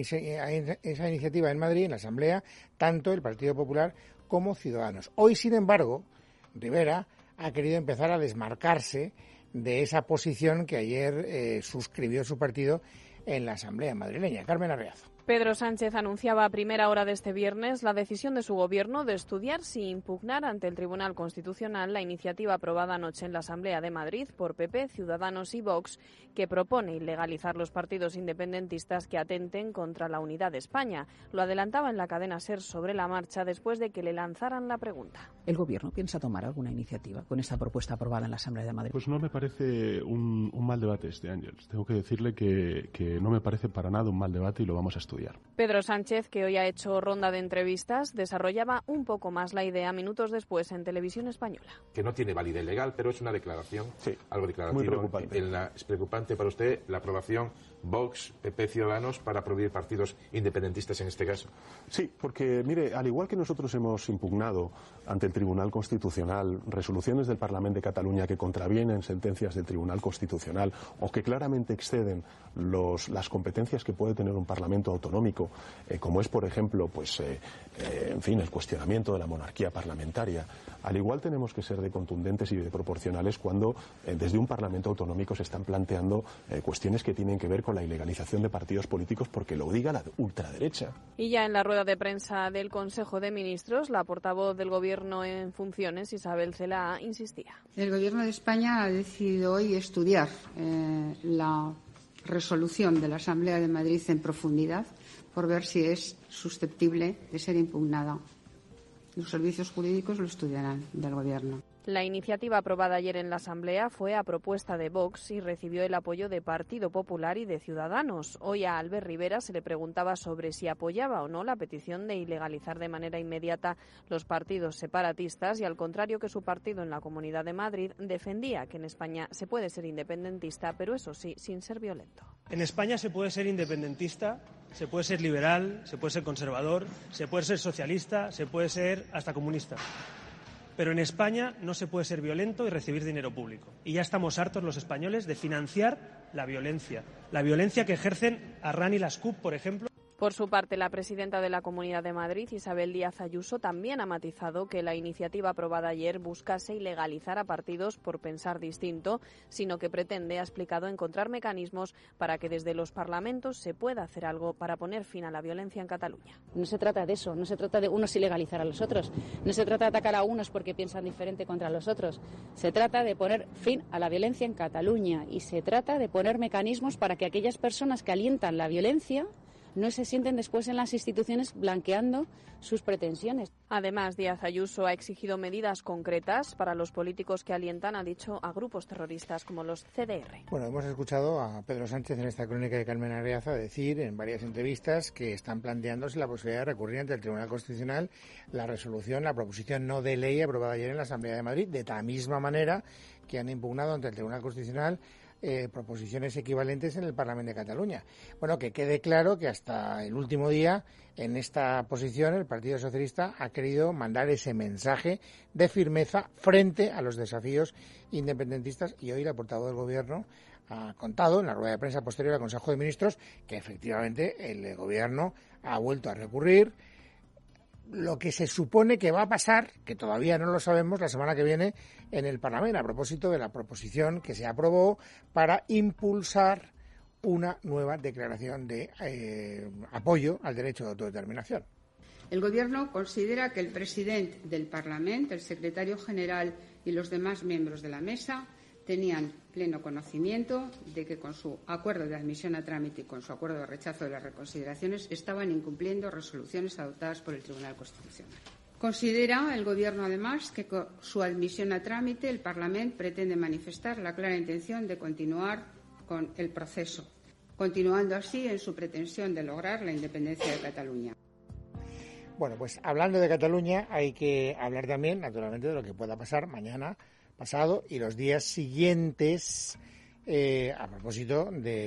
esa iniciativa en Madrid, en la Asamblea, tanto el Partido Popular como Ciudadanos. Hoy, sin embargo, Rivera ha querido empezar a desmarcarse de esa posición que ayer eh, suscribió su partido en la Asamblea madrileña. Carmen Arreazo. Pedro Sánchez anunciaba a primera hora de este viernes la decisión de su gobierno de estudiar si impugnar ante el Tribunal Constitucional la iniciativa aprobada anoche en la Asamblea de Madrid por P P, Ciudadanos y Vox, que propone ilegalizar los partidos independentistas que atenten contra la unidad de España. Lo adelantaba en la cadena SER sobre la marcha después de que le lanzaran la pregunta. ¿El Gobierno piensa tomar alguna iniciativa con esta propuesta aprobada en la Asamblea de Madrid? Pues no me parece un, un mal debate este, Ángeles. Tengo que decirle que, que no me parece para nada un mal debate y lo vamos a estudiar. Pedro Sánchez, que hoy ha hecho ronda de entrevistas, desarrollaba un poco más la idea minutos después en Televisión Española. Que no tiene validez legal, pero es una declaración, sí, algo declarativo. Muy preocupante. En la, es preocupante para usted la aprobación Vox, P P, Ciudadanos para prohibir partidos independentistas en este caso. Sí, porque, mire, al igual que nosotros hemos impugnado ante el Tribunal Constitucional resoluciones del Parlamento de Cataluña que contravienen sentencias del Tribunal Constitucional o que claramente exceden los, las competencias que puede tener un Parlamento autonómico, eh, como es, por ejemplo, pues, eh, eh, en fin, el cuestionamiento de la monarquía parlamentaria, al igual tenemos que ser de contundentes y de proporcionales cuando eh, desde un Parlamento autonómico se están planteando eh, cuestiones que tienen que ver con la ilegalización de partidos políticos porque lo diga la ultraderecha. Y ya en la rueda de prensa del Consejo de Ministros, la portavoz del Gobierno en funciones, Isabel Celaá, insistía. El Gobierno de España ha decidido hoy estudiar eh, la resolución de la Asamblea de Madrid en profundidad por ver si es susceptible de ser impugnada. Los servicios jurídicos lo estudiarán del Gobierno. La iniciativa aprobada ayer en la Asamblea fue a propuesta de Vox y recibió el apoyo de Partido Popular y de Ciudadanos. Hoy a Albert Rivera se le preguntaba sobre si apoyaba o no la petición de ilegalizar de manera inmediata los partidos separatistas y, al contrario que su partido en la Comunidad de Madrid, defendía que en España se puede ser independentista, pero eso sí, sin ser violento. En España se puede ser independentista, se puede ser liberal, se puede ser conservador, se puede ser socialista, se puede ser hasta comunista. Pero en España no se puede ser violento y recibir dinero público. Y ya estamos hartos los españoles de financiar la violencia. La violencia que ejercen Arran y las C U P, por ejemplo. Por su parte, la presidenta de la Comunidad de Madrid, Isabel Díaz Ayuso, también ha matizado que la iniciativa aprobada ayer buscase ilegalizar a partidos por pensar distinto, sino que pretende, ha explicado, encontrar mecanismos para que desde los parlamentos se pueda hacer algo para poner fin a la violencia en Cataluña. No se trata de eso, no se trata de unos ilegalizar a los otros, no se trata de atacar a unos porque piensan diferente contra los otros, se trata de poner fin a la violencia en Cataluña y se trata de poner mecanismos para que aquellas personas que alientan la violencia no se sienten después en las instituciones blanqueando sus pretensiones. Además, Díaz Ayuso ha exigido medidas concretas para los políticos que alientan, ha dicho, a grupos terroristas como los C D R. Bueno, hemos escuchado a Pedro Sánchez en esta crónica de Carmen Arreaza decir en varias entrevistas que están planteándose la posibilidad de recurrir ante el Tribunal Constitucional la resolución, la proposición no de ley aprobada ayer en la Asamblea de Madrid, de la misma manera que han impugnado ante el Tribunal Constitucional Eh, proposiciones equivalentes en el Parlamento de Cataluña. Bueno, que quede claro que hasta el último día en esta posición el Partido Socialista ha querido mandar ese mensaje de firmeza frente a los desafíos independentistas y hoy la portavoz del Gobierno ha contado en la rueda de prensa posterior al Consejo de Ministros que efectivamente el Gobierno ha vuelto a recurrir. Lo que se supone que va a pasar, que todavía no lo sabemos, la semana que viene en el Parlamento, a propósito de la proposición que se aprobó para impulsar una nueva declaración de eh, apoyo al derecho de autodeterminación. El Gobierno considera que el presidente del Parlamento, el secretario general y los demás miembros de la mesa tenían pleno conocimiento de que con su acuerdo de admisión a trámite y con su acuerdo de rechazo de las reconsideraciones estaban incumpliendo resoluciones adoptadas por el Tribunal Constitucional. Considera el Gobierno, además, que con su admisión a trámite el Parlamento pretende manifestar la clara intención de continuar con el proceso, continuando así en su pretensión de lograr la independencia de Cataluña. Bueno, pues hablando de Cataluña hay que hablar también, naturalmente, de lo que pueda pasar mañana, pasado y los días siguientes eh, a propósito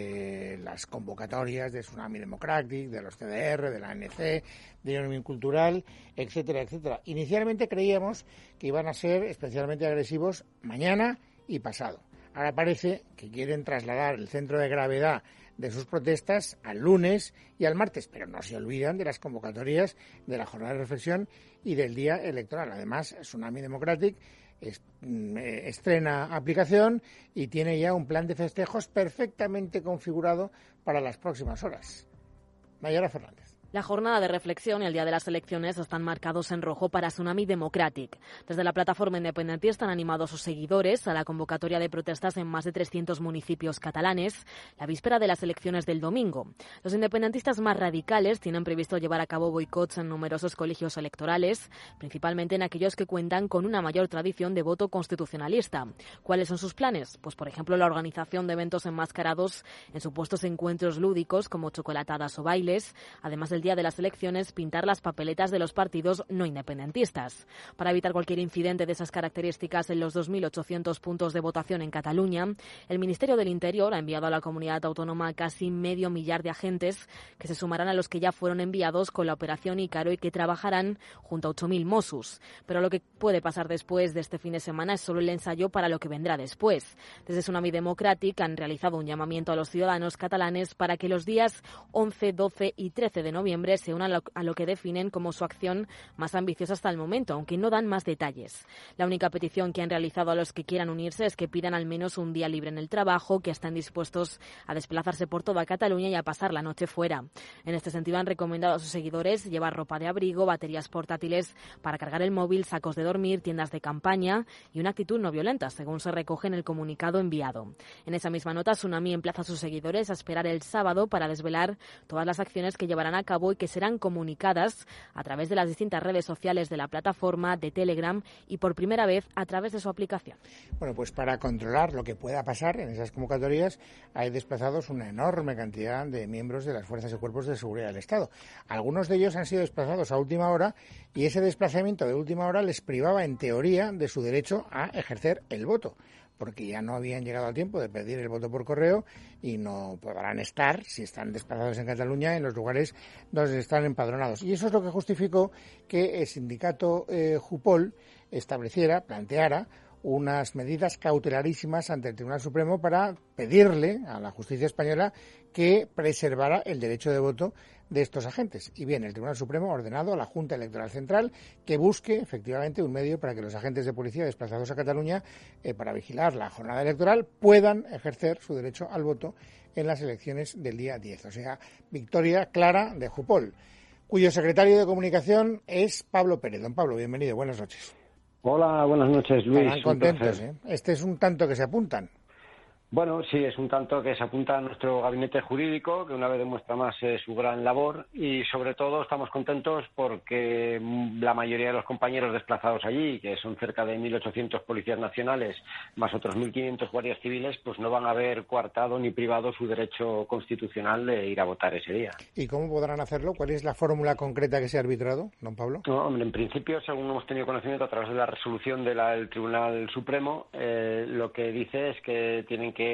de las convocatorias de Tsunami Democratic, de los C D R, de la A N C, de Òmnium Cultural, etcétera, etcétera. Inicialmente creíamos que iban a ser especialmente agresivos mañana y pasado. Ahora parece que quieren trasladar el centro de gravedad de sus protestas al lunes y al martes, pero no se olvidan de las convocatorias de la jornada de reflexión y del día electoral. Además, Tsunami Democratic es, eh, estrena aplicación y tiene ya un plan de festejos perfectamente configurado para las próximas horas. Nayara Fernández. La jornada de reflexión y el día de las elecciones están marcados en rojo para Tsunami Democratic. Desde la plataforma independentista han animado a sus seguidores a la convocatoria de protestas en más de trescientos municipios catalanes, la víspera de las elecciones del domingo. Los independentistas más radicales tienen previsto llevar a cabo boicots en numerosos colegios electorales, principalmente en aquellos que cuentan con una mayor tradición de voto constitucionalista. ¿Cuáles son sus planes? Pues, por ejemplo, la organización de eventos enmascarados en supuestos encuentros lúdicos como chocolatadas o bailes, además del día de las elecciones, pintar las papeletas de los partidos no independentistas. Para evitar cualquier incidente de esas características en los dos mil ochocientos puntos de votación en Cataluña, el Ministerio del Interior ha enviado a la comunidad autónoma casi medio millar de agentes que se sumarán a los que ya fueron enviados con la operación Ícaro y que trabajarán junto a ocho mil Mossos. Pero lo que puede pasar después de este fin de semana es solo el ensayo para lo que vendrá después. Desde Tsunami Democratic han realizado un llamamiento a los ciudadanos catalanes para que los días once, doce y trece de noviembre se unan a lo que definen como su acción más ambiciosa hasta el momento, aunque no dan más detalles. La única petición que han realizado a los que quieran unirse es que pidan al menos un día libre en el trabajo, que están dispuestos a desplazarse por toda Cataluña y a pasar la noche fuera. En este sentido han recomendado a sus seguidores llevar ropa de abrigo, baterías portátiles para cargar el móvil, sacos de dormir, tiendas de campaña y una actitud no violenta, según se recoge en el comunicado enviado. En esa misma nota, Tsunami emplaza a sus seguidores a esperar el sábado para desvelar todas las acciones que llevarán a cabo y que serán comunicadas a través de las distintas redes sociales de la plataforma, de Telegram y por primera vez a través de su aplicación. Bueno, pues para controlar lo que pueda pasar en esas convocatorias hay desplazados una enorme cantidad de miembros de las fuerzas y cuerpos de seguridad del Estado. Algunos de ellos han sido desplazados a última hora y ese desplazamiento de última hora les privaba en teoría de su derecho a ejercer el voto, porque ya no habían llegado al tiempo de pedir el voto por correo y no podrán estar, si están desplazados en Cataluña, en los lugares donde están empadronados. Y eso es lo que justificó que el sindicato eh, Jupol estableciera, planteara unas medidas cautelarísimas ante el Tribunal Supremo para pedirle a la justicia española que preservara el derecho de voto de estos agentes. Y bien, el Tribunal Supremo ha ordenado a la Junta Electoral Central que busque efectivamente un medio para que los agentes de policía desplazados a Cataluña eh, para vigilar la jornada electoral puedan ejercer su derecho al voto en las elecciones del día diez. O sea, victoria clara de Jupol, cuyo secretario de Comunicación es Pablo Pérez. Don Pablo, bienvenido, buenas noches. Hola, buenas noches, Luis. Estarán contentos, ¿eh? Este es un tanto que se apuntan. Bueno, sí, es un tanto que se apunta a nuestro gabinete jurídico, que una vez demuestra más eh, su gran labor, y sobre todo estamos contentos porque la mayoría de los compañeros desplazados allí, que son cerca de mil ochocientos policías nacionales, más otros mil quinientos guardias civiles, pues no van a haber coartado ni privado su derecho constitucional de ir a votar ese día. ¿Y cómo podrán hacerlo? ¿Cuál es la fórmula concreta que se ha arbitrado, don Pablo? No, hombre, en principio, según hemos tenido conocimiento a través de la resolución de la, del Tribunal Supremo, eh, lo que dice es que tienen que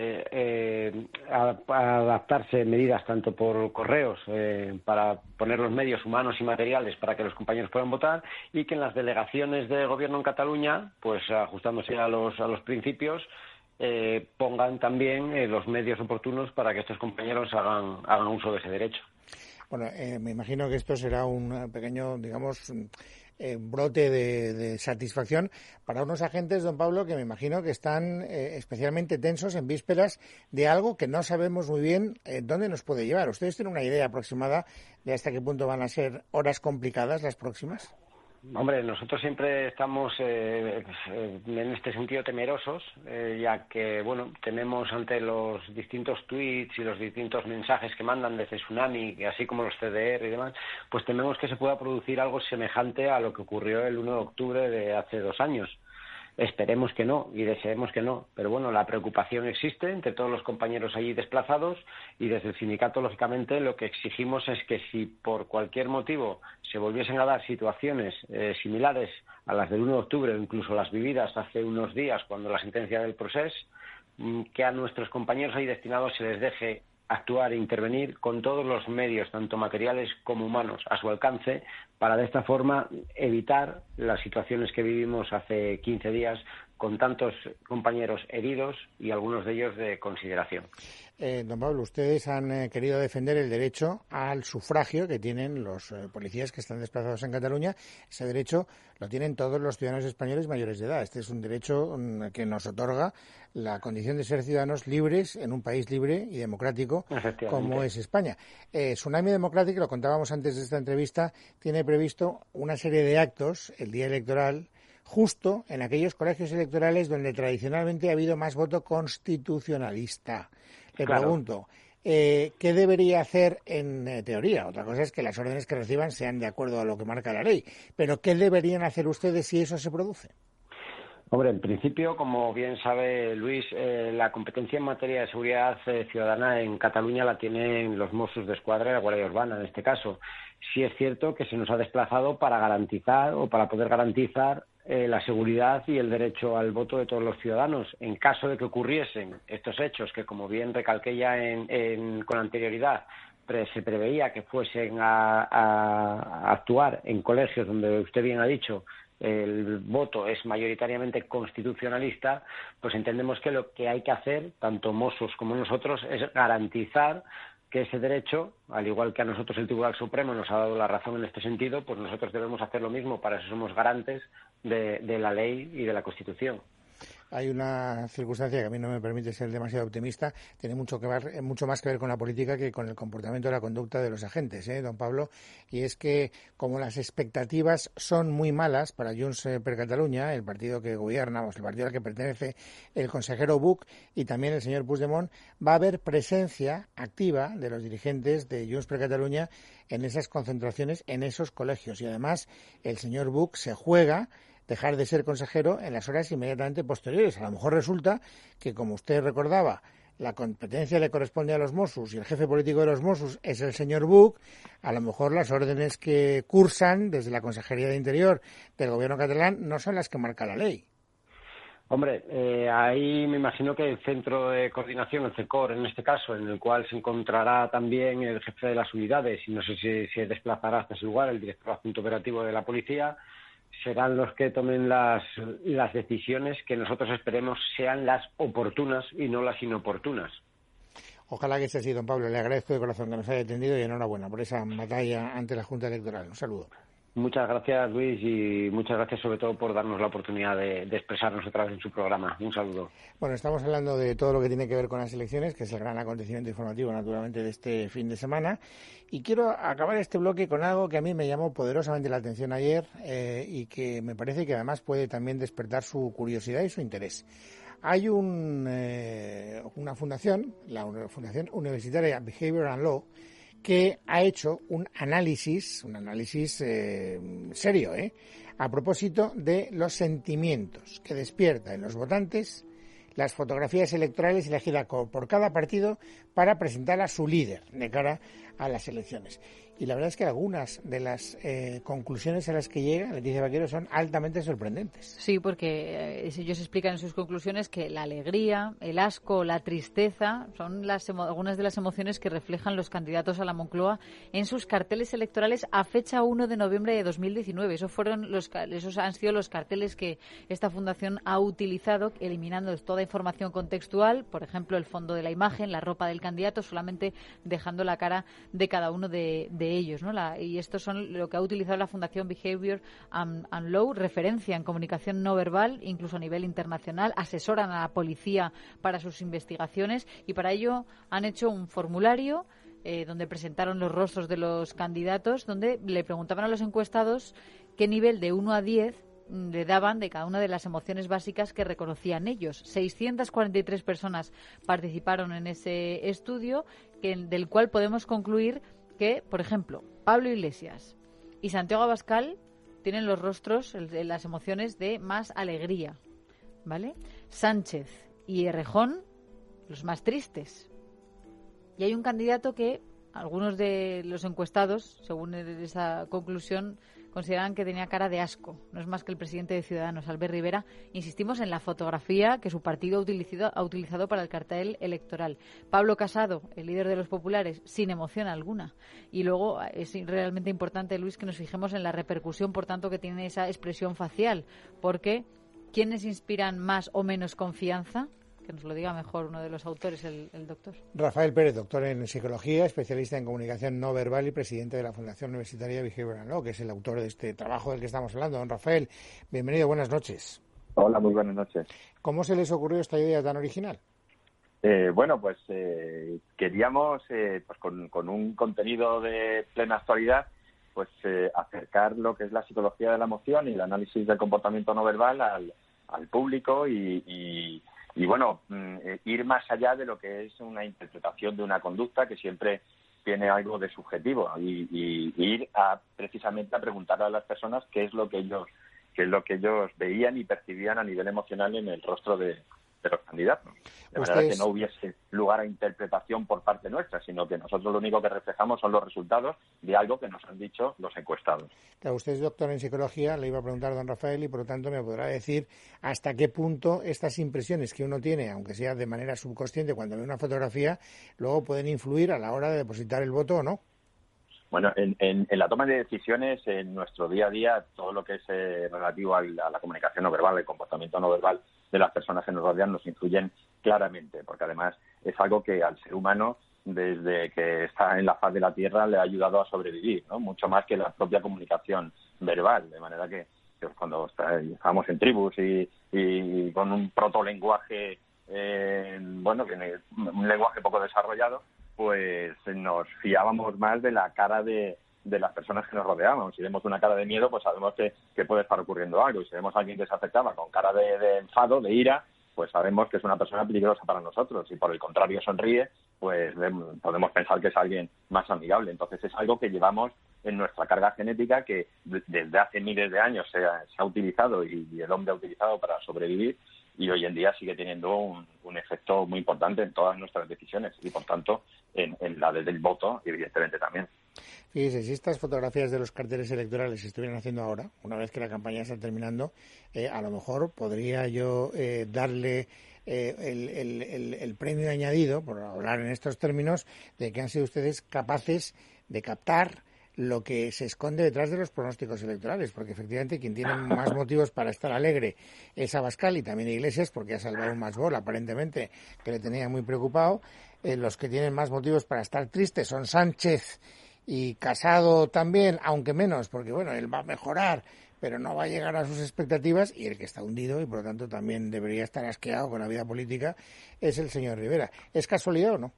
Eh, a, a adaptarse medidas tanto por correos eh, para poner los medios humanos y materiales para que los compañeros puedan votar, y que en las delegaciones de gobierno en Cataluña, pues ajustándose a los a los principios, eh, pongan también eh, los medios oportunos para que estos compañeros hagan hagan uso de ese derecho. Bueno, eh, me imagino que esto será un pequeño, digamos, Eh, brote de, de satisfacción para unos agentes, don Pablo, que me imagino que están eh, especialmente tensos en vísperas de algo que no sabemos muy bien eh, dónde nos puede llevar. ¿Ustedes tienen una idea aproximada de hasta qué punto van a ser horas complicadas las próximas? Hombre, nosotros siempre estamos eh, en este sentido temerosos, eh, ya que, bueno, tenemos ante los distintos tweets y los distintos mensajes que mandan desde Tsunami, así como los C D R y demás, pues tememos que se pueda producir algo semejante a lo que ocurrió el uno de octubre de hace dos años. Esperemos que no y deseemos que no, pero bueno, la preocupación existe entre todos los compañeros allí desplazados y desde el sindicato, lógicamente, lo que exigimos es que si por cualquier motivo se volviesen a dar situaciones eh, similares a las del uno de octubre o incluso las vividas hace unos días cuando la sentencia del Procés, que a nuestros compañeros ahí destinados se les deje actuar e intervenir con todos los medios, tanto materiales como humanos, a su alcance, para de esta forma evitar las situaciones que vivimos hace quince días con tantos compañeros heridos y algunos de ellos de consideración. Eh, don Pablo, ustedes han eh, querido defender el derecho al sufragio que tienen los eh, policías que están desplazados en Cataluña. Ese derecho lo tienen todos los ciudadanos españoles mayores de edad. Este es un derecho mm, que nos otorga la condición de ser ciudadanos libres en un país libre y democrático como es España. Eh, Tsunami Democrático, lo contábamos antes de esta entrevista, tiene previsto una serie de actos el día electoral justo en aquellos colegios electorales donde tradicionalmente ha habido más voto constitucionalista. Le Claro. pregunto, eh, ¿qué debería hacer en eh, teoría? Otra cosa es que las órdenes que reciban sean de acuerdo a lo que marca la ley, pero ¿qué deberían hacer ustedes si eso se produce? Hombre, en principio, como bien sabe Luis, eh, la competencia en materia de seguridad eh, ciudadana en Cataluña la tienen los Mossos d'Esquadra y la Guardia Urbana, en este caso. Sí es cierto que se nos ha desplazado para garantizar o para poder garantizar eh, la seguridad y el derecho al voto de todos los ciudadanos. En caso de que ocurriesen estos hechos, que como bien recalqué ya en, en, con anterioridad, pre, se preveía que fuesen a, a, a actuar en colegios donde usted bien ha dicho el voto es mayoritariamente constitucionalista, pues entendemos que lo que hay que hacer, tanto Mossos como nosotros, es garantizar que ese derecho, al igual que a nosotros el Tribunal Supremo nos ha dado la razón en este sentido, pues nosotros debemos hacer lo mismo, para eso somos garantes de, de la ley y de la Constitución. Hay una circunstancia que a mí no me permite ser demasiado optimista, tiene mucho que ver, mucho más que ver con la política que con el comportamiento y la conducta de los agentes, ¿eh, don Pablo? Y es que, como las expectativas son muy malas para Junts per Catalunya, el partido que gobierna, o el partido al que pertenece el consejero Buch y también el señor Puigdemont, va a haber presencia activa de los dirigentes de Junts per Catalunya en esas concentraciones, en esos colegios. Y además, el señor Buch se juega dejar de ser consejero en las horas inmediatamente posteriores. A lo mejor resulta que, como usted recordaba, la competencia le corresponde a los Mossos y el jefe político de los Mossos es el señor Buch. A lo mejor las órdenes que cursan desde la Consejería de Interior del Gobierno catalán no son las que marca la ley. Hombre, eh, ahí me imagino que el Centro de Coordinación, el CECOR en este caso, en el cual se encontrará también el jefe de las unidades, y no sé si se desplazará hasta ese lugar, el director adjunto operativo de la policía, serán los que tomen las, las decisiones que nosotros esperemos sean las oportunas y no las inoportunas. Ojalá que sea así, don Pablo. Le agradezco de corazón que nos haya atendido y enhorabuena por esa batalla ante la Junta Electoral. Un saludo. Muchas gracias, Luis, y muchas gracias sobre todo por darnos la oportunidad de, de expresarnos otra vez en su programa. Un saludo. Bueno, estamos hablando de todo lo que tiene que ver con las elecciones, que es el gran acontecimiento informativo, naturalmente, de este fin de semana. Y quiero acabar este bloque con algo que a mí me llamó poderosamente la atención ayer eh, y que me parece que además puede también despertar su curiosidad y su interés. Hay un, eh, una fundación, la Fundación Universitaria Behavior and Law, que ha hecho un análisis, un análisis eh, serio, ¿eh? a propósito de los sentimientos que despierta en los votantes las fotografías electorales elegidas por cada partido para presentar a su líder de cara a las elecciones. Y la verdad es que algunas de las eh, conclusiones a las que llega Leticia Vaquero son altamente sorprendentes. Sí, porque eh, ellos explican en sus conclusiones que la alegría, el asco, la tristeza son las emo- algunas de las emociones que reflejan los candidatos a la Moncloa en sus carteles electorales a fecha uno de noviembre de dos mil diecinueve. Esos fueron los, esos han sido los carteles que esta fundación ha utilizado, eliminando toda información contextual, por ejemplo, el fondo de la imagen, la ropa del candidato, solamente dejando la cara de cada uno de, de ellos, ¿no? La, y estos son lo que ha utilizado la Fundación Behavior and, and Law, referencia en comunicación no verbal, incluso a nivel internacional, asesoran a la policía para sus investigaciones y para ello han hecho un formulario eh, donde presentaron los rostros de los candidatos, donde le preguntaban a los encuestados qué nivel de uno a diez le daban de cada una de las emociones básicas que reconocían ellos. seiscientas cuarenta y tres personas participaron en ese estudio, que, del cual podemos concluir que, por ejemplo, Pablo Iglesias y Santiago Abascal tienen los rostros, el, las emociones de más alegría, ¿vale? Sánchez y Errejón, los más tristes. Y hay un candidato que algunos de los encuestados, según esa conclusión, consideraban que tenía cara de asco. No es más que el presidente de Ciudadanos, Albert Rivera. Insistimos en la fotografía que su partido ha utilizado, ha utilizado para el cartel electoral. Pablo Casado, el líder de los populares, sin emoción alguna. Y luego es realmente importante, Luis, que nos fijemos en la repercusión, por tanto, que tiene esa expresión facial. Porque, ¿quiénes inspiran más o menos confianza? Que nos lo diga mejor uno de los autores, el, el doctor. Rafael Pérez, doctor en psicología, especialista en comunicación no verbal y presidente de la Fundación Universitaria Behavioral Law, que es el autor de este trabajo del que estamos hablando. Don Rafael, bienvenido, buenas noches. Hola, muy buenas noches. ¿Cómo se les ocurrió esta idea tan original? Eh, bueno, pues eh, queríamos, eh, pues con, con un contenido de plena actualidad, pues eh, acercar lo que es la psicología de la emoción y el análisis del comportamiento no verbal al, al público y, y Y bueno, eh, ir más allá de lo que es una interpretación de una conducta que siempre tiene algo de subjetivo y, y, y ir a precisamente a preguntar a las personas qué es lo que ellos qué es lo que ellos veían y percibían a nivel emocional en el rostro de, de los candidatos. De manera que no hubiese lugar a interpretación por parte nuestra, sino que nosotros lo único que reflejamos son los resultados de algo que nos han dicho los encuestados. Claro, usted es doctor en psicología, le iba a preguntar a don Rafael y por lo tanto me podrá decir hasta qué punto estas impresiones que uno tiene, aunque sea de manera subconsciente cuando ve una fotografía, luego pueden influir a la hora de depositar el voto o no. Bueno, en, en, en la toma de decisiones, en nuestro día a día, todo lo que es eh, relativo a la, a la comunicación no verbal, el comportamiento no verbal de las personas que nos rodean nos influyen claramente, porque además es algo que al ser humano, desde que está en la faz de la Tierra, le ha ayudado a sobrevivir, ¿no? Mucho más que la propia comunicación verbal, de manera que, que cuando está, estábamos en tribus y, y con un protolenguaje, eh, bueno, que un lenguaje poco desarrollado, pues nos fiábamos más de la cara de, de las personas que nos rodeaban. Si vemos una cara de miedo, pues sabemos que, que puede estar ocurriendo algo. Y si vemos a alguien que se acercaba con cara de, de enfado, de ira, pues sabemos que es una persona peligrosa para nosotros. Si por el contrario sonríe, pues podemos pensar que es alguien más amigable. Entonces es algo que llevamos en nuestra carga genética que desde hace miles de años se ha, se ha utilizado y, y el hombre ha utilizado para sobrevivir. Y hoy en día sigue teniendo un, un efecto muy importante en todas nuestras decisiones y, por tanto, en, en la del voto, evidentemente, también. Fíjese, si estas fotografías de los carteles electorales se estuvieran haciendo ahora, una vez que la campaña está terminando, eh, a lo mejor podría yo eh, darle eh, el, el, el, el premio añadido, por hablar en estos términos, de que han sido ustedes capaces de captar lo que se esconde detrás de los pronósticos electorales, porque efectivamente quien tiene más motivos para estar alegre es Abascal y también Iglesias, porque ha salvado un más gol, aparentemente, que le tenía muy preocupado. Eh, los que tienen más motivos para estar tristes son Sánchez y Casado también, aunque menos, porque bueno, él va a mejorar, pero no va a llegar a sus expectativas, y el que está hundido y por lo tanto también debería estar asqueado con la vida política es el señor Rivera. ¿Es casualidad o no?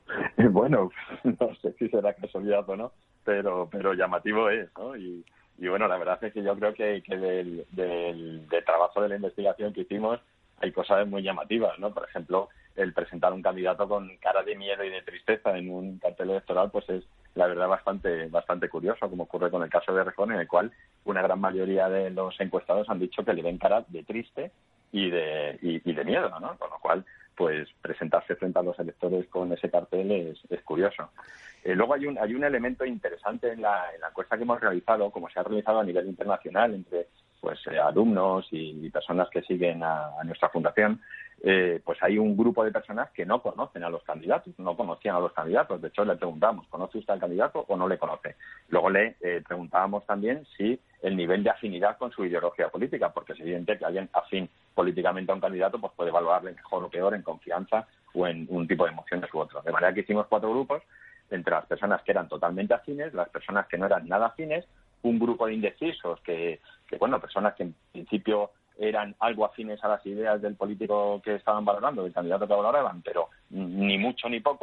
Bueno, no sé si será casualidad o no, pero pero llamativo es, ¿no? Y, y bueno, la verdad es que yo creo que, que del, del, del trabajo de la investigación que hicimos hay cosas muy llamativas, ¿no? Por ejemplo, el presentar un candidato con cara de miedo y de tristeza en un cartel electoral, pues es la verdad bastante bastante curioso, como ocurre con el caso de Errejón, en el cual una gran mayoría de los encuestados han dicho que le ven cara de triste y de y, y de miedo, ¿no? Con lo cual, pues presentarse frente a los electores con ese cartel es, es curioso. Eh, luego hay un hay un elemento interesante en la, en la encuesta que hemos realizado, como se ha realizado a nivel internacional entre pues eh, alumnos y, y personas que siguen a, a nuestra fundación. Eh, pues hay un grupo de personas que no conocen a los candidatos, no conocían a los candidatos. De hecho, le preguntamos, ¿conoce usted al candidato o no le conoce? Luego le eh, preguntábamos también si el nivel de afinidad con su ideología política, porque es evidente que alguien afín políticamente a un candidato pues puede evaluarle mejor o peor en confianza o en un tipo de emociones u otro. De manera que hicimos cuatro grupos, entre las personas que eran totalmente afines, las personas que no eran nada afines, un grupo de indecisos que, que bueno, personas que en principio eran algo afines a las ideas del político que estaban valorando, del candidato que valoraban, pero ni mucho ni poco,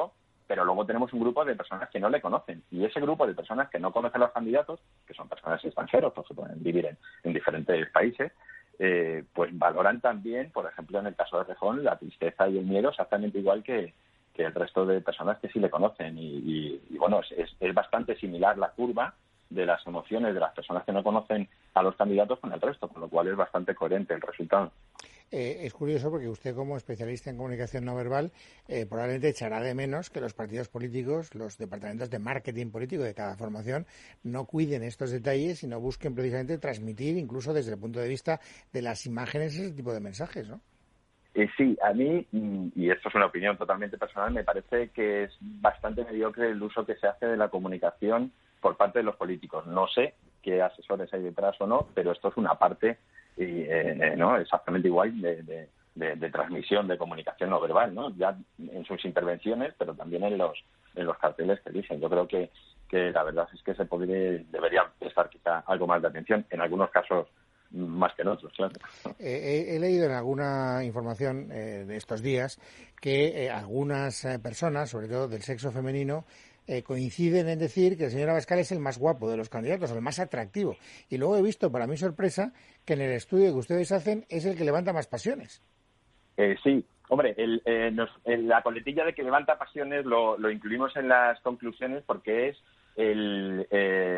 pero luego tenemos un grupo de personas que no le conocen. Y ese grupo de personas que no conocen a los candidatos, que son personas extranjeros, pues se pueden vivir en, en diferentes países, eh, pues valoran también, por ejemplo, en el caso de Rejón, la tristeza y el miedo exactamente igual que, que el resto de personas que sí le conocen. Y, y, y bueno, es, es bastante similar la curva de las emociones de las personas que no conocen a los candidatos con el resto, con lo cual es bastante coherente el resultado. Eh, es curioso porque usted, como especialista en comunicación no verbal, eh, probablemente echará de menos que los partidos políticos, los departamentos de marketing político de cada formación, no cuiden estos detalles y no busquen precisamente transmitir, incluso desde el punto de vista de las imágenes, ese tipo de mensajes, ¿no? Eh, sí, a mí, y esto es una opinión totalmente personal, me parece que es bastante mediocre el uso que se hace de la comunicación por parte de los políticos. No sé qué asesores hay detrás o no, pero esto es una parte y, eh, no exactamente igual de, de, de, de transmisión de comunicación no verbal, ¿no? Ya en sus intervenciones, pero también en los en los carteles que dicen. Yo creo que, que la verdad es que se podría, debería prestar quizá algo más de atención, en algunos casos más que en otros, claro. Eh, he, he leído en alguna información eh, de estos días que eh, algunas eh, personas, sobre todo del sexo femenino, Eh, coinciden en decir que el señor Abascal es el más guapo de los candidatos, el más atractivo. Y luego he visto, para mi sorpresa, que en el estudio que ustedes hacen es el que levanta más pasiones. Eh, sí, hombre, el, eh, nos, en la coletilla de que levanta pasiones lo, lo incluimos en las conclusiones porque es el,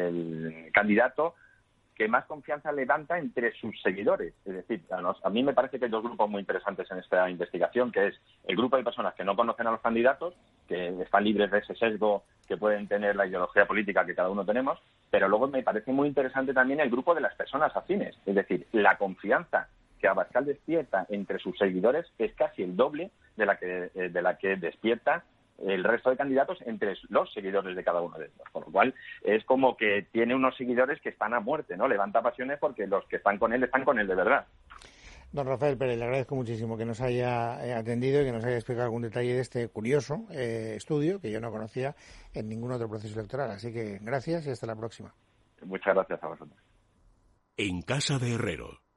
el candidato que más confianza levanta entre sus seguidores. Es decir, a, nos, a mí me parece que hay dos grupos muy interesantes en esta investigación, que es el grupo de personas que no conocen a los candidatos, que están libres de ese sesgo que pueden tener la ideología política que cada uno tenemos, pero luego me parece muy interesante también el grupo de las personas afines. Es decir, la confianza que Abascal despierta entre sus seguidores es casi el doble de la que, de la que despierta el resto de candidatos entre los seguidores de cada uno de ellos, con lo cual es como que tiene unos seguidores que están a muerte, ¿no? Levanta pasiones porque los que están con él están con él de verdad. Don Rafael Pérez, le agradezco muchísimo que nos haya eh, atendido y que nos haya explicado algún detalle de este curioso eh, estudio que yo no conocía en ningún otro proceso electoral. Así que gracias y hasta la próxima. Muchas gracias a vosotros. En Casa de Herrero.